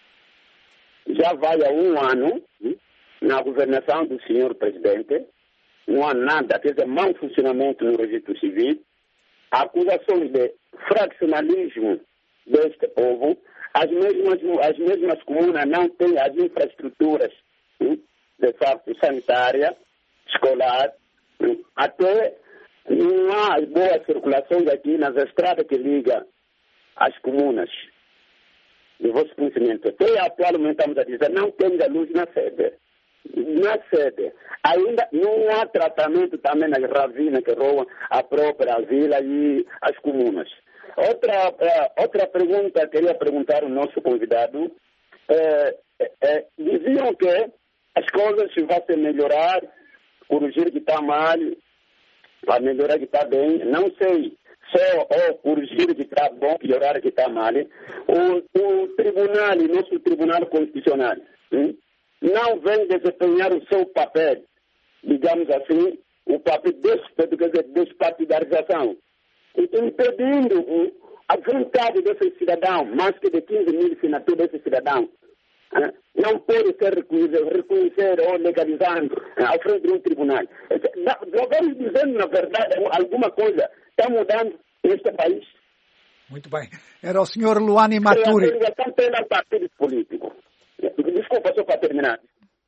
Speaker 14: Já vai há um ano na governação do senhor presidente, não há nada, quer dizer, mau funcionamento no registro civil, acusações de fraccionalismo deste povo, as mesmas, as mesmas comunas não têm as infraestruturas, de facto, sanitária, escolar, até não há boas circulações aqui nas estradas que ligam as comunas. Do vosso conhecimento, até atualmente estamos a dizer, não temos a luz na sede. Na sede. Ainda não há tratamento também nas ravinas que roubam a própria vila e as comunas. Outra, uh, outra pergunta, queria perguntar ao nosso convidado. É, é, diziam que as coisas vão se melhorar, corrigir que está mal, vai melhorar que está bem. Não sei só ou corrigir que está bom, piorar que está mal. O, o tribunal, nosso tribunal constitucional, hein, não vem desempenhar o seu papel, digamos assim, o papel de despartidarização, impedindo a vontade desse cidadão, mais que de quinze mil assinaturas desse cidadão, não pode ser reconhecer ou legalizando ao frente de um tribunal. Vamos dizendo, na verdade, alguma coisa está mudando neste país.
Speaker 2: Muito bem. Era o senhor Luani Maturi.
Speaker 14: A organização pela partido político. Desculpa, só para terminar.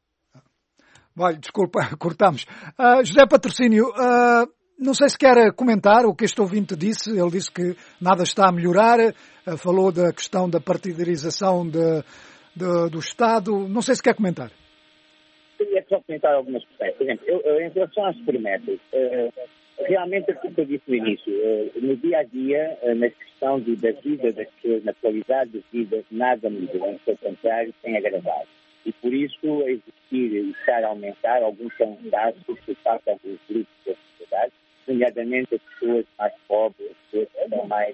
Speaker 2: Olha, desculpa, cortamos. Uh, José Patrocínio, uh, não sei se quer comentar o que este ouvinte disse. Ele disse que nada está a melhorar, uh, falou da questão da partidarização de, de, do Estado. Não sei se quer comentar.
Speaker 10: Queria só comentar algumas questões. Por exemplo, eu, eu, em relação às promessas, uh, realmente aquilo que eu disse no início, uh, no dia a dia, uh, na questão de, da vida das pessoas, na qualidade de vida, nada mudou, pelo contrário, tem agravado. E por isso, existir e estar a aumentar alguns candidatos por parte de alguns grupos da sociedade, nomeadamente as pessoas mais pobres, as pessoas que são mais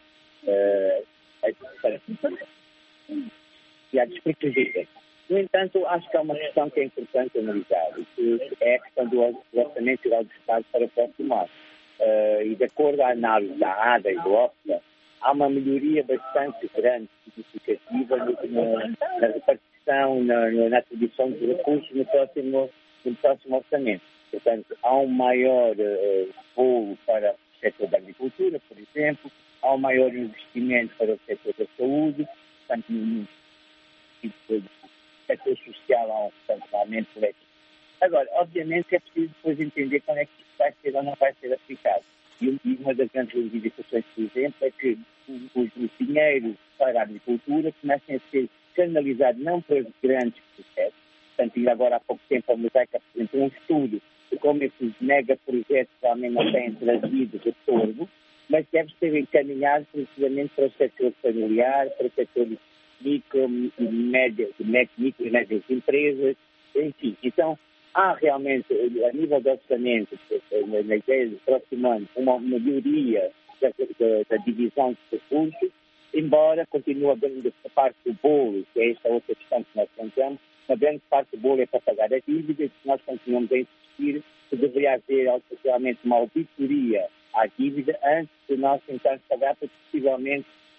Speaker 10: uh, e as desprotegidas. No entanto, acho que há uma questão que é importante analisar, que é a questão do orçamento geral do Estado para o próximo ano. Uh, e de acordo à análise da A D A e do OPSA, há uma melhoria bastante grande, significativa no, no, na repartição, na, na atribuição de recursos no próximo, no próximo orçamento. Portanto, há um maior uh, bolo para o setor da agricultura, por exemplo, há um maior investimento para o setor da saúde, portanto, no, no setor social há um funcionamento coletivo. Agora, obviamente é preciso depois entender quando é que isso vai ser ou não vai ser aplicado. E uma das grandes reivindicações, por exemplo, é que os, os dinheiros para a agricultura comecem a ser canalizados não para os grandes processos. Portanto, ainda agora há pouco tempo a Mosaica apresentou um estudo de como esses megaprojetos realmente não têm trazido retorno, mas deve ser encaminhado precisamente para o setor familiar, para o setor micro e médio, micro e médias empresas, enfim. Então, há realmente, a nível do orçamento, na ideia do próximo ano, uma melhoria da, da, da divisão de recursos, embora continue a grande parte do bolo, que é esta outra questão que nós contamos, uma grande parte do bolo é para pagar a dívida, e nós continuamos a insistir que deveria haver realmente uma auditoria à dívida antes de nós tentarmos pagar, porque possivelmente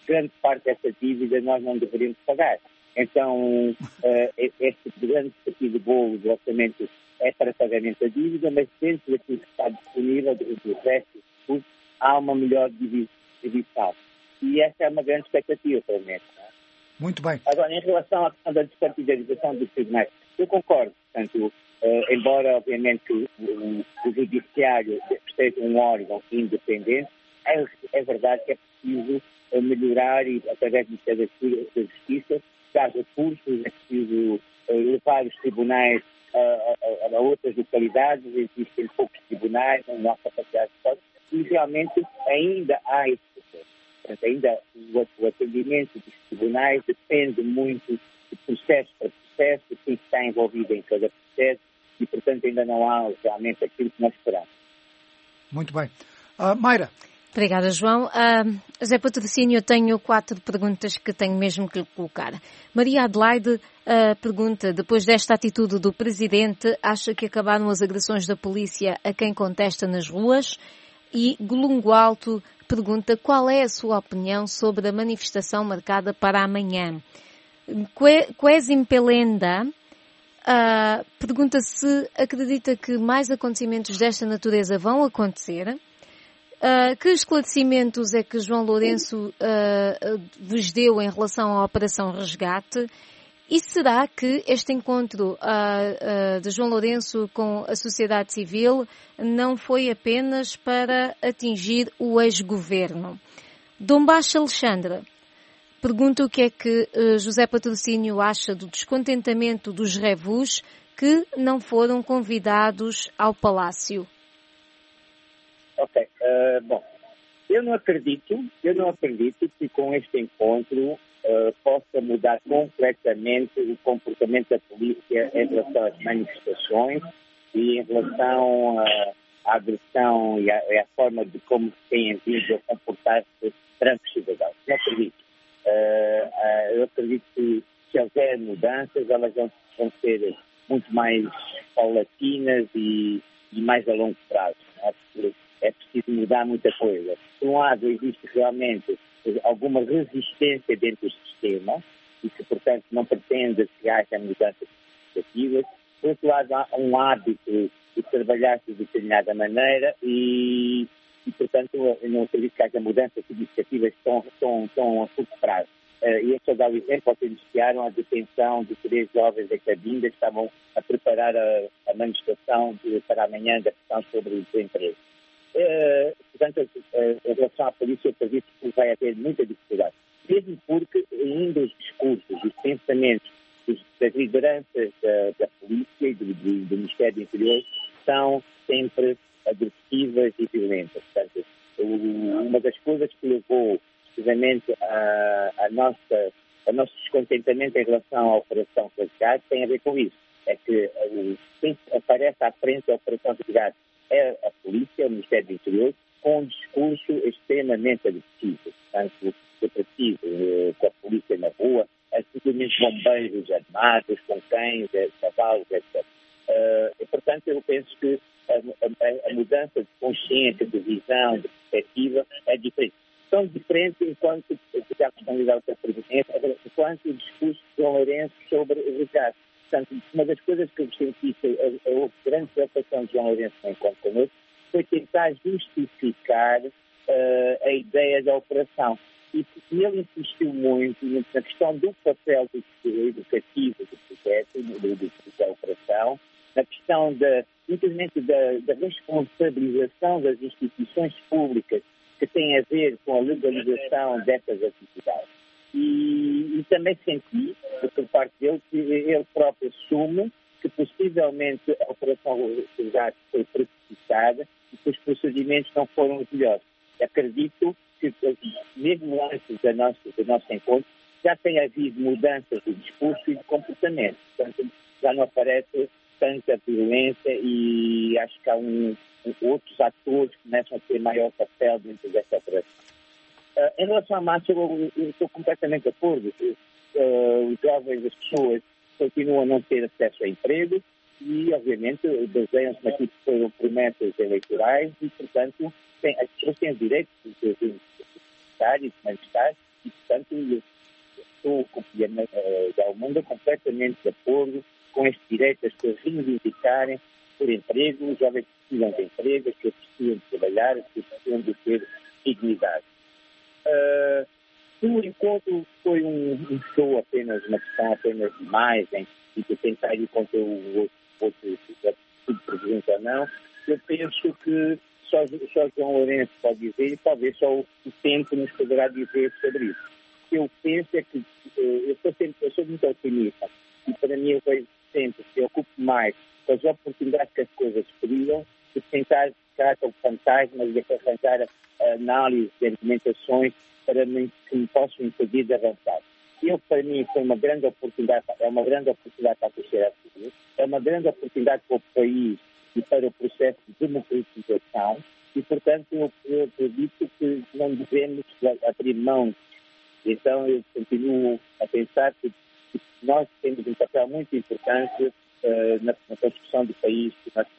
Speaker 10: grande parte dessa dívida nós não deveríamos pagar. Então, uh, este grande partido de bolo do orçamento é para pagamento da dívida, mas dentro daquilo que está disponível, do, do resto, tudo, há uma melhor divisão. E essa é uma grande expectativa, pelo menos.
Speaker 2: Muito bem.
Speaker 10: Agora, em relação à questão da despartidarização dos tribunais, eu concordo. Portanto, uh, embora, obviamente, o, o, o judiciário seja um órgão independente, é, é verdade que é preciso uh, melhorar e, através do Ministério da Justiça, dar recursos, é preciso uh, levar os tribunais a, a, a outras localidades, existem poucos tribunais, não há capacidade de fazer, e realmente ainda há esse processo. Portanto, ainda o, o atendimento dos tribunais depende muito de processo para processo, de quem está envolvido em cada processo, e, portanto, ainda não há realmente aquilo que nós esperamos.
Speaker 2: Muito bem. Uh, Mayra.
Speaker 6: Obrigada, João. Uh, José Patrocínio, eu tenho quatro perguntas que tenho mesmo que lhe colocar. Maria Adelaide uh, pergunta, depois desta atitude do Presidente, acha que acabaram as agressões da polícia a quem contesta nas ruas? E Golungo Alto pergunta qual é a sua opinião sobre a manifestação marcada para amanhã. Quesim Pelenda uh, pergunta se acredita que mais acontecimentos desta natureza vão acontecer. Uh, que esclarecimentos é que João Lourenço uh, vos deu em relação à Operação Resgate? E será que este encontro uh, uh, de João Lourenço com a sociedade civil não foi apenas para atingir o ex-governo? Dom Baixo Alexandra pergunta o que é que uh, José Patrocínio acha do descontentamento dos revus que não foram convidados ao Palácio.
Speaker 10: Ok, uh, bom, eu não acredito, eu não acredito que com este encontro uh, possa mudar completamente o comportamento da polícia em relação às manifestações e em relação uh, à agressão e à, à forma de como têm vindo a comportar-se perante os cidadãos. Não acredito. Uh, uh, eu acredito que se houver mudanças, elas vão, vão ser muito mais paulatinas e, e mais a longo prazo. Não é? Porque é preciso mudar muita coisa. Por um lado, existe realmente alguma resistência dentro do sistema e que, portanto, não pretende que haja mudanças significativas. Por outro lado, há um hábito de trabalhar de determinada maneira e, e portanto, eu não acredito que haja mudanças significativas tão, tão, tão a curto prazo. Uh, e estes ao exemplo, que iniciaram a detenção de três jovens da Cabinda que estavam a preparar a, a manifestação de, para amanhã da questão sobre o desemprego. Uh, portanto, uh, em relação à polícia, eu acredito que vai haver muita dificuldade. Mesmo porque ainda os discursos, os pensamentos dos, das lideranças da, da polícia e do, do, do Ministério do Interior são sempre agressivas e violentas. Portanto, uma das coisas que levou precisamente a, a, nossa, a nosso descontentamento em relação à Operação Resgate tem a ver com isso. É que uh, quem aparece à frente da Operação Resgate é a polícia, o Ministério do Interior, com um discurso extremamente agressivo. Portanto, repressivo, uh, com a polícia na rua, simplesmente bombeiros armados, com cães, cavalos, etcétera. Uh, e, portanto, eu penso que a, a, a mudança de consciência, de visão, de perspectiva é diferente. São diferentes enquanto, já que estão ligados à presidência, enquanto o discurso de João Lourenço sobre o resgate. Portanto, uma das coisas que eu senti que a, a grande preocupação de João Lourenço no encontro connosco foi tentar justificar uh, a ideia da operação. E, e ele insistiu muito na questão do papel do, do educativo do projeto, do, do, da operação, na questão da, simplesmente da, da responsabilização das instituições públicas que tem a ver com a legalização dessas atividades. E, e também senti, por parte dele, que ele próprio assume que possivelmente a Operação Resgate foi precipitada e que os procedimentos não foram os melhores. Acredito que, mesmo antes da nossa, do nosso encontro, já tem havido mudanças de discurso e de comportamento. Portanto, já não aparece tanta violência e acho que há um, outros atores que começam a ter maior papel dentro desta operação. Uh, em relação à massa, eu, eu estou completamente de acordo. Uh, os jovens, as pessoas, continuam a não ter acesso a emprego e, obviamente, baseiam-se naquilo que foram promessas eleitorais e, portanto, tem, as pessoas têm o direito de manifestar e de manifestar E, portanto, eu estou completamente, uh, o mundo completamente de acordo com este direito das pessoas reivindicarem por emprego, os jovens precisam de emprego, as pessoas precisam de trabalhar, as pessoas precisam de ter dignidade. Uh, o encontro foi um, um show apenas, uma questão apenas de imagem, e de tentar ir contra o outro presidente ou não. Eu penso que só, só João Lourenço pode dizer, e talvez só o, o tempo nos poderá dizer sobre isso. O que eu penso é que eu, sou sempre, eu sou muito otimista, e para mim eu vejo sempre que eu ocupo mais com as oportunidades que as coisas criam, de tentar ficar com fantasmas e arranjar análises e argumentações para mim, que me possam impedir de avançar. Eu, para mim, foi uma grande oportunidade, é uma grande oportunidade para a sociedade civil, é uma grande oportunidade para o país e para o processo de democratização e, portanto, eu, eu acredito que não devemos abrir mão. Então, eu continuo a pensar que, que nós temos um papel muito importante uh, na, na construção do país.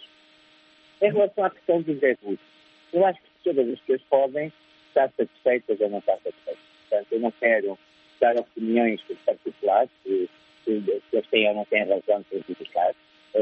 Speaker 10: Em relação à questão dos recursos, eu acho que todas as pessoas podem estar satisfeitas ou não estar satisfeitas. Portanto, eu não quero dar opiniões particulares, se, se, se eles têm ou não têm razão de criticar.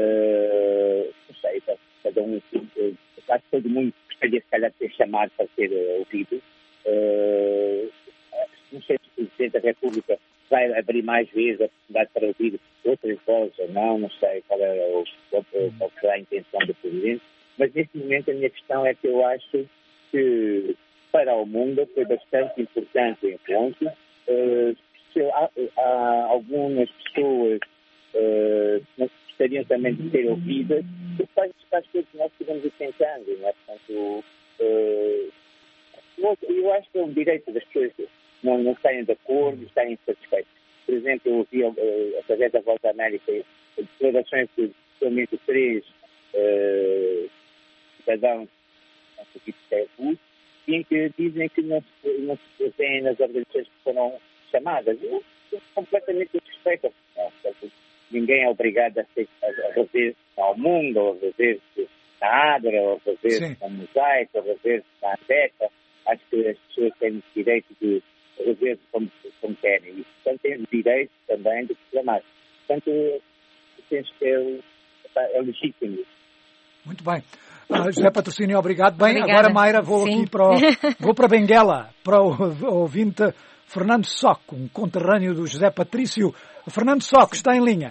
Speaker 10: Uh, não sei, cada um, uh, acho que todo mundo gostaria, se calhar, de ser chamado para ser uh, ouvido. Uh, não sei se o Presidente da República vai abrir mais vezes a oportunidade para ouvir outras vozes ou não, não sei qual é o, qual, qual será a intenção do Presidente, mas neste momento a minha questão é que eu acho que para o mundo foi bastante importante o encontro. Uh, se há, há algumas pessoas uh, que gostariam também de ser ouvidas, porque faz, faz coisas que nós podemos ir tentando, não é? Portanto, uh, eu acho que é um direito das pessoas não, não estarem de acordo, estarem satisfeitos. Por exemplo, eu ouvi uh, através da Voz da América declarações de pelo menos três uh, cidadãos russos, em que dizem que não se, não se veem nas organizações que foram chamadas. Eu estou completamente desrespeito. Ninguém é obrigado a, ser, a rever ao mundo, ou a rever-se na Adra, ou a rever-se na Mosaico, ou a rever-se na Anteca. Acho que as pessoas têm o direito de rever-se como, como querem. E, portanto, têm o direito também de reclamar. Portanto, eu penso que é, é legítimo.
Speaker 2: Muito bem. Uh, José Patrocínio, obrigado. Bem,
Speaker 6: Obrigada.
Speaker 2: Agora, Mayra, vou
Speaker 6: Sim.
Speaker 2: aqui para o, vou para Benguela, para o, o ouvinte Fernando Soco, um conterrâneo do José Patrício. Fernando Soco, está em linha.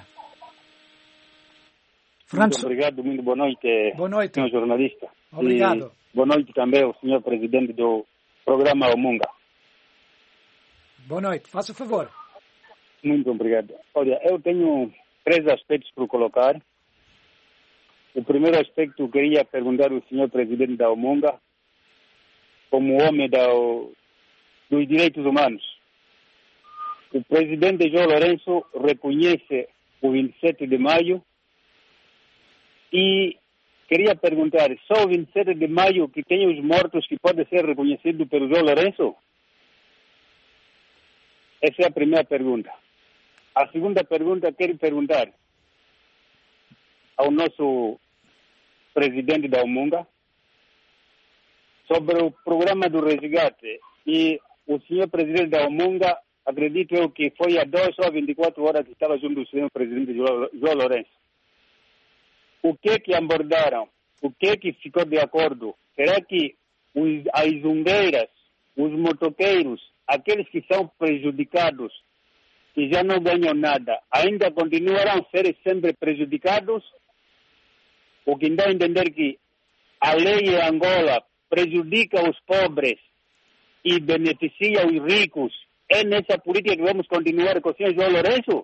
Speaker 15: Fernando muito obrigado, muito boa noite,
Speaker 2: boa noite.
Speaker 15: senhor jornalista.
Speaker 2: Obrigado.
Speaker 15: E boa noite também ao senhor presidente do programa Omunga.
Speaker 2: Boa noite, faça favor.
Speaker 15: Muito obrigado. Olha, eu tenho três aspectos para colocar. O primeiro aspecto, eu queria perguntar ao senhor presidente da Omunga, como homem da, dos direitos humanos. O presidente João Lourenço reconhece o vinte e sete de maio e queria perguntar, só o vinte e sete de maio que tem os mortos que pode ser reconhecido pelo João Lourenço? Essa é a primeira pergunta. A segunda pergunta, quero perguntar ao nosso presidente da Omunga sobre o programa do resgate. E o senhor presidente da Omunga, acredito eu que foi há duas ou vinte e quatro horas que estava junto do senhor presidente João Lourenço. O que que abordaram? O que que ficou de acordo? Será que os, as zungueiras, os motoqueiros, aqueles que são prejudicados, que já não ganham nada, ainda continuarão a ser sempre prejudicados? O que dá a entender que a lei em Angola prejudica os pobres e beneficia os ricos. É nessa política que vamos continuar com o senhor João Lourenço?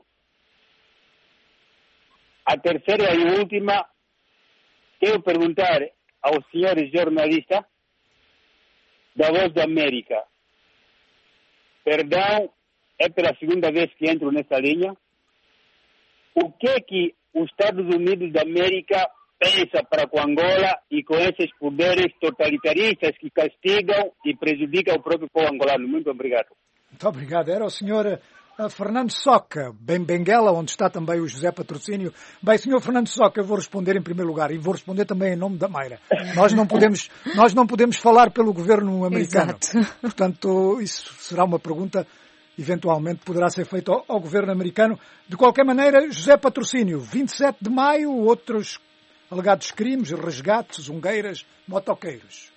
Speaker 15: A terceira e última, quero perguntar aos senhores jornalistas da Voz da América. Perdão, é pela segunda vez que entro nessa linha. O que é que os Estados Unidos da América pensa para com Angola e com esses poderes totalitaristas que castigam e prejudicam o próprio povo angolano? Muito obrigado.
Speaker 2: Muito obrigado. Era o senhor a Fernando Soca, bem Benguela, onde está também o José Patrocínio. Bem, senhor Fernando Soca, eu vou responder em primeiro lugar e vou responder também em nome da Mayra. Nós não podemos, nós não podemos falar pelo governo americano. Exato. Portanto, isso será uma pergunta, eventualmente poderá ser feita ao, ao governo americano. De qualquer maneira, José Patrocínio, vinte e sete de maio, outros alegados crimes, resgates, zungueiras, motoqueiros.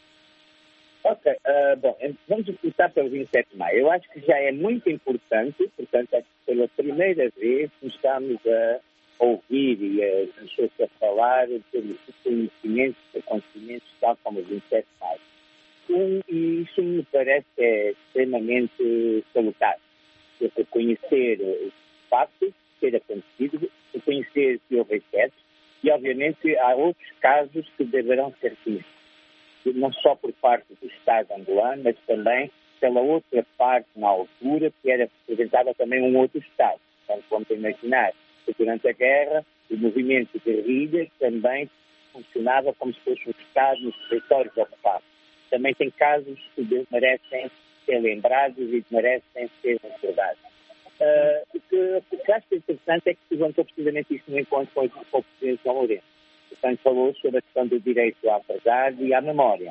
Speaker 10: Ok, uh, bom, vamos começar pelo vinte e sete de maio. Eu acho que já é muito importante, portanto, é que pela primeira vez estamos a ouvir e a, as pessoas a falar pelos conhecimentos, acontecimentos tal como o vinte e sete de maio. Um, e isso me parece que é extremamente salutar. Reconhecer os fatos, ter acontecido, reconhecer que houve excessos e, obviamente, há outros casos que deverão ser reconhecidos. Não só por parte do Estado angolano, mas também pela outra parte na altura, que era representada também um outro Estado. Portanto, vamos imaginar que durante a guerra o movimento de guerrilha também funcionava como se fosse um Estado nos territórios ocupados. Também tem casos que merecem ser lembrados e merecem ser recordados. Uh, o, que, o que acho interessante é que se levantou precisamente isso no encontro com o Presidente João Lourenço. Portanto, falou sobre a questão do direito à verdade e à memória.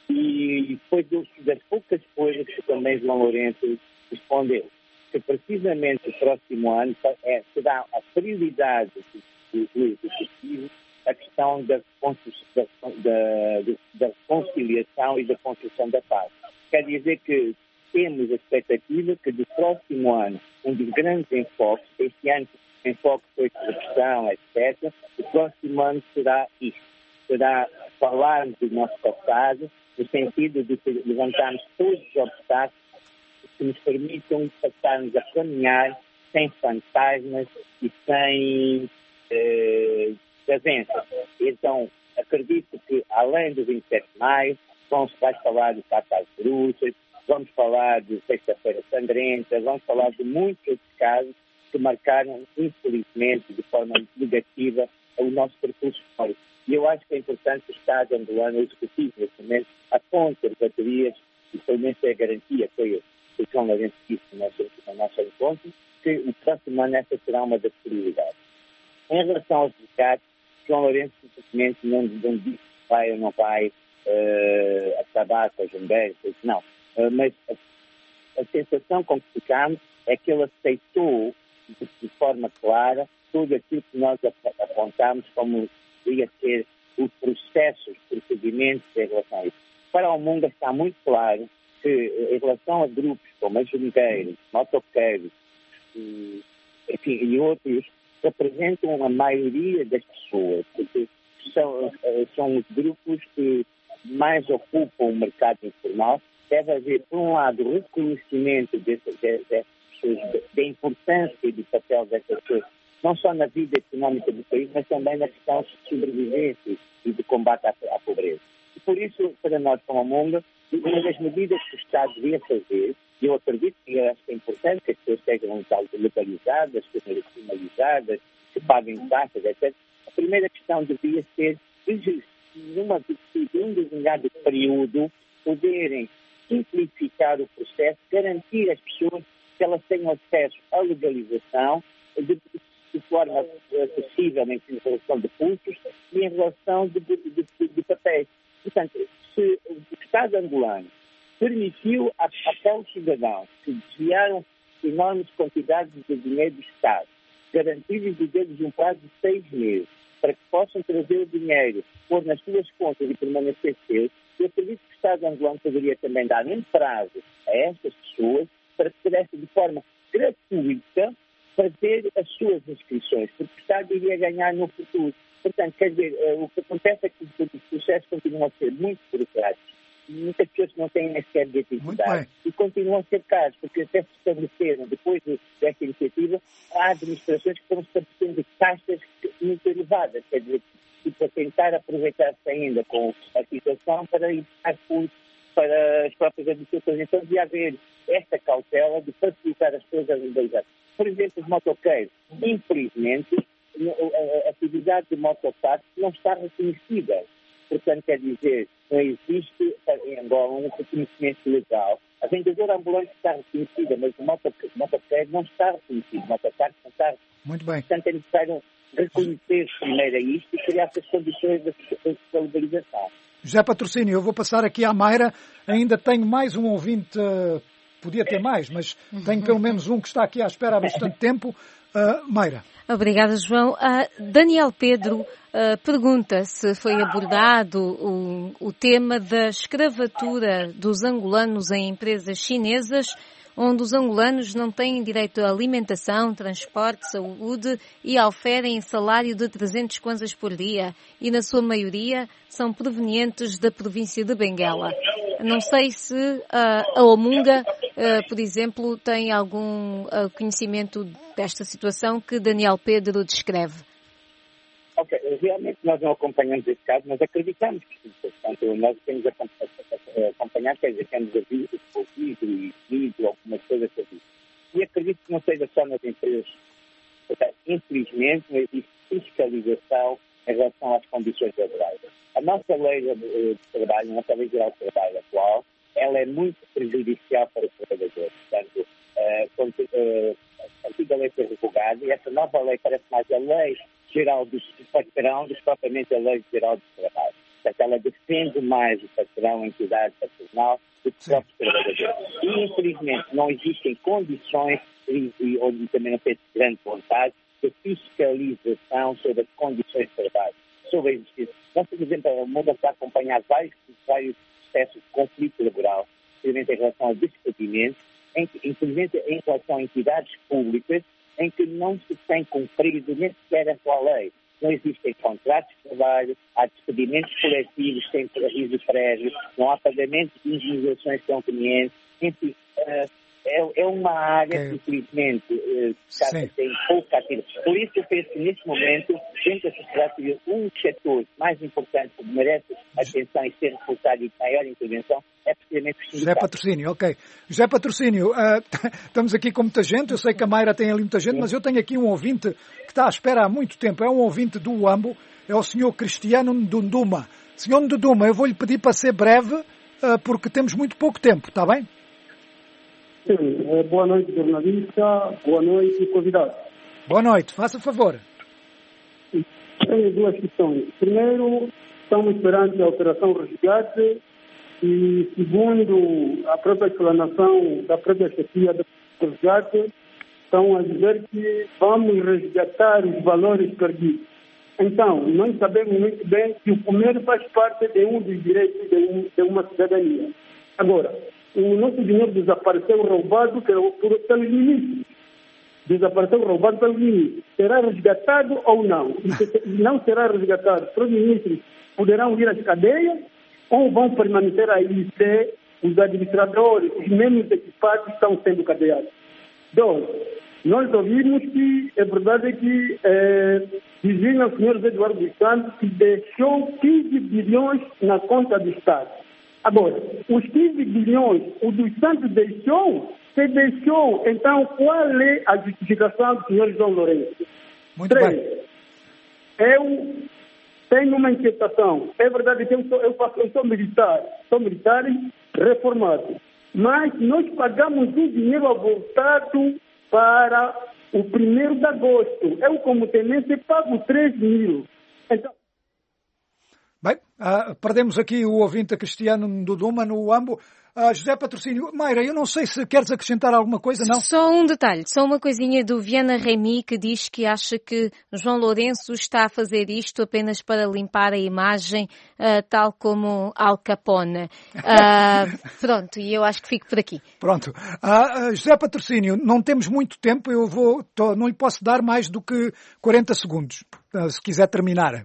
Speaker 10: E foi das poucas coisas que também João Lourenço respondeu, que precisamente o próximo ano é, será a prioridade do Executivo a questão da, da, da, da conciliação e da construção da paz. Quer dizer que temos a expectativa que do próximo ano, um dos grandes enfoques, este ano enfoque foi corrupção, etcétera. O próximo ano será isto. Será falar do nosso passado, no sentido de levantarmos todos os obstáculos que nos permitam passarmos a caminhar sem fantasmas e sem eh, presença. Então, acredito que, além do vinte e sete de maio, vamos falar do Caça às Bruxas, vamos falar de Sexta-feira Sangrenta, vamos falar de muitos outros casos que marcaram, infelizmente, de forma negativa, o nosso percurso histórico. E eu acho que é importante que o Estado angolano, o Executivo, neste momento, aponte as baterias, e pelo menos é a garantia, foi o que o João Lourenço disse no nosso, no nosso encontro, que o próximo ano essa será uma das prioridades. Em relação aos resgates, João Lourenço simplesmente não, não disse se vai ou não vai uh, acabar com as bombeiras, não. Uh, mas a, a sensação com que ficamos é que ele aceitou de, de forma clara tudo aquilo que nós apontámos como devia ser os processos, os procedimentos em relação a isso. Para o mundo está muito claro que, em relação a grupos como as jungueiras, motoqueiros, e, enfim, e outros, representam a maioria das pessoas, porque são, são os grupos que mais ocupam o mercado informal. Deve haver, por um lado, reconhecimento dessas, dessas pessoas, da importância e do papel dessas pessoas, não só na vida económica do país, mas também na questão de sobrevivência e de combate à, à pobreza. E por isso, para nós, como mundo, uma das medidas que o Estado devia fazer, e eu acredito que eu acho que é importante que as pessoas sejam legalizadas, sejam criminalizadas, que paguem taxas, etcétera. A primeira questão devia ser, numa, num determinado período, poderem simplificar o processo, garantir às pessoas que elas tenham acesso à legalização de, de forma acessível em relação de custos e em relação de, de, de, de papéis. Portanto, se o Estado angolano permitiu a, aqueles cidadãos que desviaram enormes quantidades de dinheiro do Estado, garantir-lhes deles um prazo de seis meses, para que possam trazer o dinheiro, pôr nas suas contas e permanecer seus, eu acredito que o Estado angolano poderia também dar um prazo a estas pessoas para que pudessem, de forma gratuita, fazer as suas inscrições, porque o Estado iria ganhar no futuro. Portanto, quer dizer, o que acontece é que os processos continuam a ser muito burocráticos. Muitas pessoas não têm nem sequer identidade e continuam a ser caros, porque até se estabeleceram, depois desta iniciativa, há administrações que estão estabelecendo taxas muito elevadas, quer dizer, e para tentar aproveitar-se ainda com a situação para ir para as próprias administrações. Então, devia haver esta cautela de facilitar as pessoas a legalizar. Por exemplo, os motoqueiros, infelizmente, a atividade de mototáxi não está reconhecida. Portanto, quer dizer, não existe em Angola um reconhecimento legal A vendedora ambulante está reconhecida, mas o motocicleta não está reconhecido, o mototáxi não está reconhecido.
Speaker 2: Muito bem.
Speaker 10: Portanto, é necessário reconhecer primeiro isto e criar essas condições de legalização.
Speaker 2: José Patrocínio, eu vou passar aqui à Mayra. Ainda tenho mais um ouvinte, uh, podia ter mais, mas tenho pelo menos um que está aqui à espera há bastante tempo. Uh, Mayra.
Speaker 6: Obrigada, João. Uh, Daniel Pedro uh, pergunta se foi abordado o, o tema da escravatura dos angolanos em empresas chinesas, onde os angolanos não têm direito à alimentação, transporte, saúde e oferem salário de trezentos kwanzas por dia e, na sua maioria, são provenientes da província de Benguela. Não sei se uh, a Omunga, uh, por exemplo, tem algum uh, conhecimento desta situação que Daniel Pedro descreve.
Speaker 10: Ok, realmente nós não acompanhamos esse caso, mas acreditamos que, portanto, nós temos acompanhado, quer dizer, temos ouvido, ouvido e lido algumas coisas sobre isso. E acredito que não seja só nas empresas. Portanto, infelizmente, não existe fiscalização em relação às condições laborais. A nossa lei de trabalho, a nossa lei geral de trabalho atual, ela é muito prejudicial para os trabalhadores. Portanto, uh, quando, uh, a antiga lei foi revogada e essa nova lei parece mais a lei geral do patrão do que propriamente a lei geral do trabalho. Portanto, ela defende mais o patrão, a entidade patronal, do que os próprios trabalhadores. E, infelizmente, não existem condições, e, e onde também não tem grande vontade, de fiscalização sobre as condições de trabalho, sobre a existência. Nós, por exemplo, o mundo está a acompanhar vários, vários processos de conflito laboral, especialmente em relação a despedimentos, inclusive em relação a entidades públicas, em que não se tem cumprido nem sequer a atual lei. Não existem contratos de trabalho, há despedimentos coletivos sem aviso prévio, não há pagamento de indenizações convenientes, enfim, uh, é, é uma área okay. que, infelizmente, uh, tem pouca atividade. Por isso, eu penso que, neste momento, dentro da sociedade civil, um dos setores mais importantes que merece atenção e ser reforçado e maior intervenção é precisamente o sindicato.
Speaker 2: José Patrocínio, ok. José Patrocínio, uh, estamos aqui com muita gente, eu sei que a Mayra tem ali muita gente, Sim. mas eu tenho aqui um ouvinte que está à espera há muito tempo, é um ouvinte do Uambo, é o senhor Cristiano Ndunduma. senhor Ndunduma, eu vou-lhe pedir para ser breve, uh, porque temos muito pouco tempo, está bem?
Speaker 12: Sim, boa noite, jornalista, boa noite, convidado.
Speaker 2: Boa noite, faça favor.
Speaker 12: Tenho duas questões. Primeiro, estamos perante a Operação Resgate e, segundo a própria explanação da própria chefia do Resgate, estão a dizer que vamos resgatar os valores perdidos. Então, nós sabemos muito bem que o comer faz parte de um dos direitos de, um, de uma cidadania. Agora, o nosso dinheiro desapareceu roubado pelos ministros. Desapareceu roubado pelos ministros. Será resgatado ou não? E se não será resgatado, os ministros poderão ir às cadeias ou vão permanecer aí se os administradores, os membros equipados estão sendo cadeados? Dois, nós ouvimos que é verdade que eh, dizia o senhor Eduardo dos Santos que deixou quinze bilhões na conta do Estado. Agora, os quinze bilhões, o dos Santos deixou, se deixou, então qual é a justificação do senhor João Lourenço?
Speaker 2: Muito
Speaker 12: Três,
Speaker 2: bem.
Speaker 12: Eu tenho uma inquietação. É verdade que eu sou, eu faço, eu sou militar, sou militar reformado, mas nós pagamos o dinheiro avultado para o primeiro de agosto. Eu, como tenente, pago três mil. Então,
Speaker 2: Bem, uh, perdemos aqui o ouvinte Cristiano Ndunduma no Uambo. Uh, José Patrocínio, Mayra, eu não sei se queres acrescentar alguma coisa, não?
Speaker 6: Só um detalhe, só uma coisinha do Viana Remy, que diz que acha que João Lourenço está a fazer isto apenas para limpar a imagem, uh, tal como Al Capone. Uh, pronto, e eu acho que fico por aqui.
Speaker 2: Pronto. Uh, uh, José Patrocínio, não temos muito tempo, eu vou, tô, não lhe posso dar mais do que quarenta segundos, uh, se quiser terminar.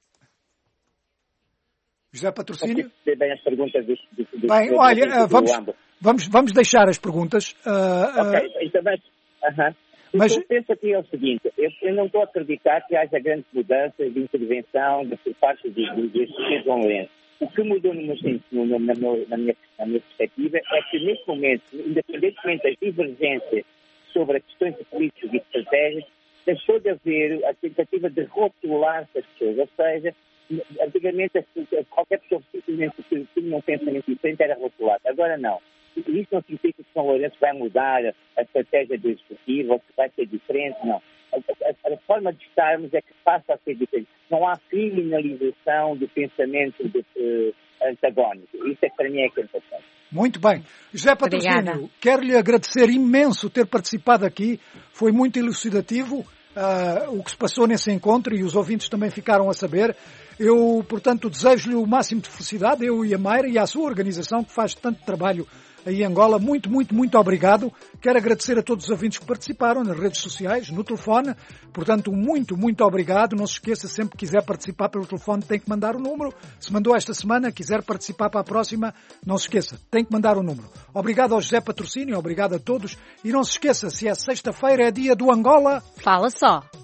Speaker 2: José Patrocínio?
Speaker 10: Bem, as perguntas dos, dos, dos,
Speaker 2: bem,
Speaker 10: dos,
Speaker 2: olha,
Speaker 10: dos, dos
Speaker 2: vamos, vamos, vamos deixar as perguntas. Uh,
Speaker 10: ok, uh, então, mas, uh-huh. mas... O que eu penso aqui é o seguinte, eu, eu não estou a acreditar que haja grandes mudanças de intervenção de, por parte do Instituto João Lourenço. O que mudou no, no, no, na, na, minha, na minha perspectiva é que, neste momento, independentemente das divergências sobre as questões de políticas e estratégias, deixou de haver a tentativa de rotular-se as pessoas, ou seja, antigamente qualquer pessoa que tinha um pensamento diferente era rotulada. Agora não. Isso não significa que o São Lourenço vai mudar a estratégia do executivo, ou que vai ser diferente, não. A, a, a forma de estarmos é que passa a ser diferente. Não há criminalização do pensamento de, uh, antagónico. Isso é, para mim é que é importante.
Speaker 2: Muito bem. José Patrocínio, quero-lhe agradecer imenso ter participado aqui. Foi muito elucidativo uh, o que se passou nesse encontro e os ouvintes também ficaram a saber. Eu, portanto, desejo-lhe o máximo de felicidade, eu e a Mayra e à sua organização que faz tanto trabalho aí em Angola. Muito, muito, muito obrigado. Quero agradecer a todos os ouvintes que participaram nas redes sociais, no telefone. Portanto, muito, muito obrigado. Não se esqueça, sempre que quiser participar pelo telefone, tem que mandar o número. Se mandou esta semana, quiser participar para a próxima, não se esqueça, tem que mandar o número. Obrigado ao José Patrocínio, obrigado a todos. E não se esqueça, se é sexta-feira, é dia do Angola.
Speaker 6: Fala só.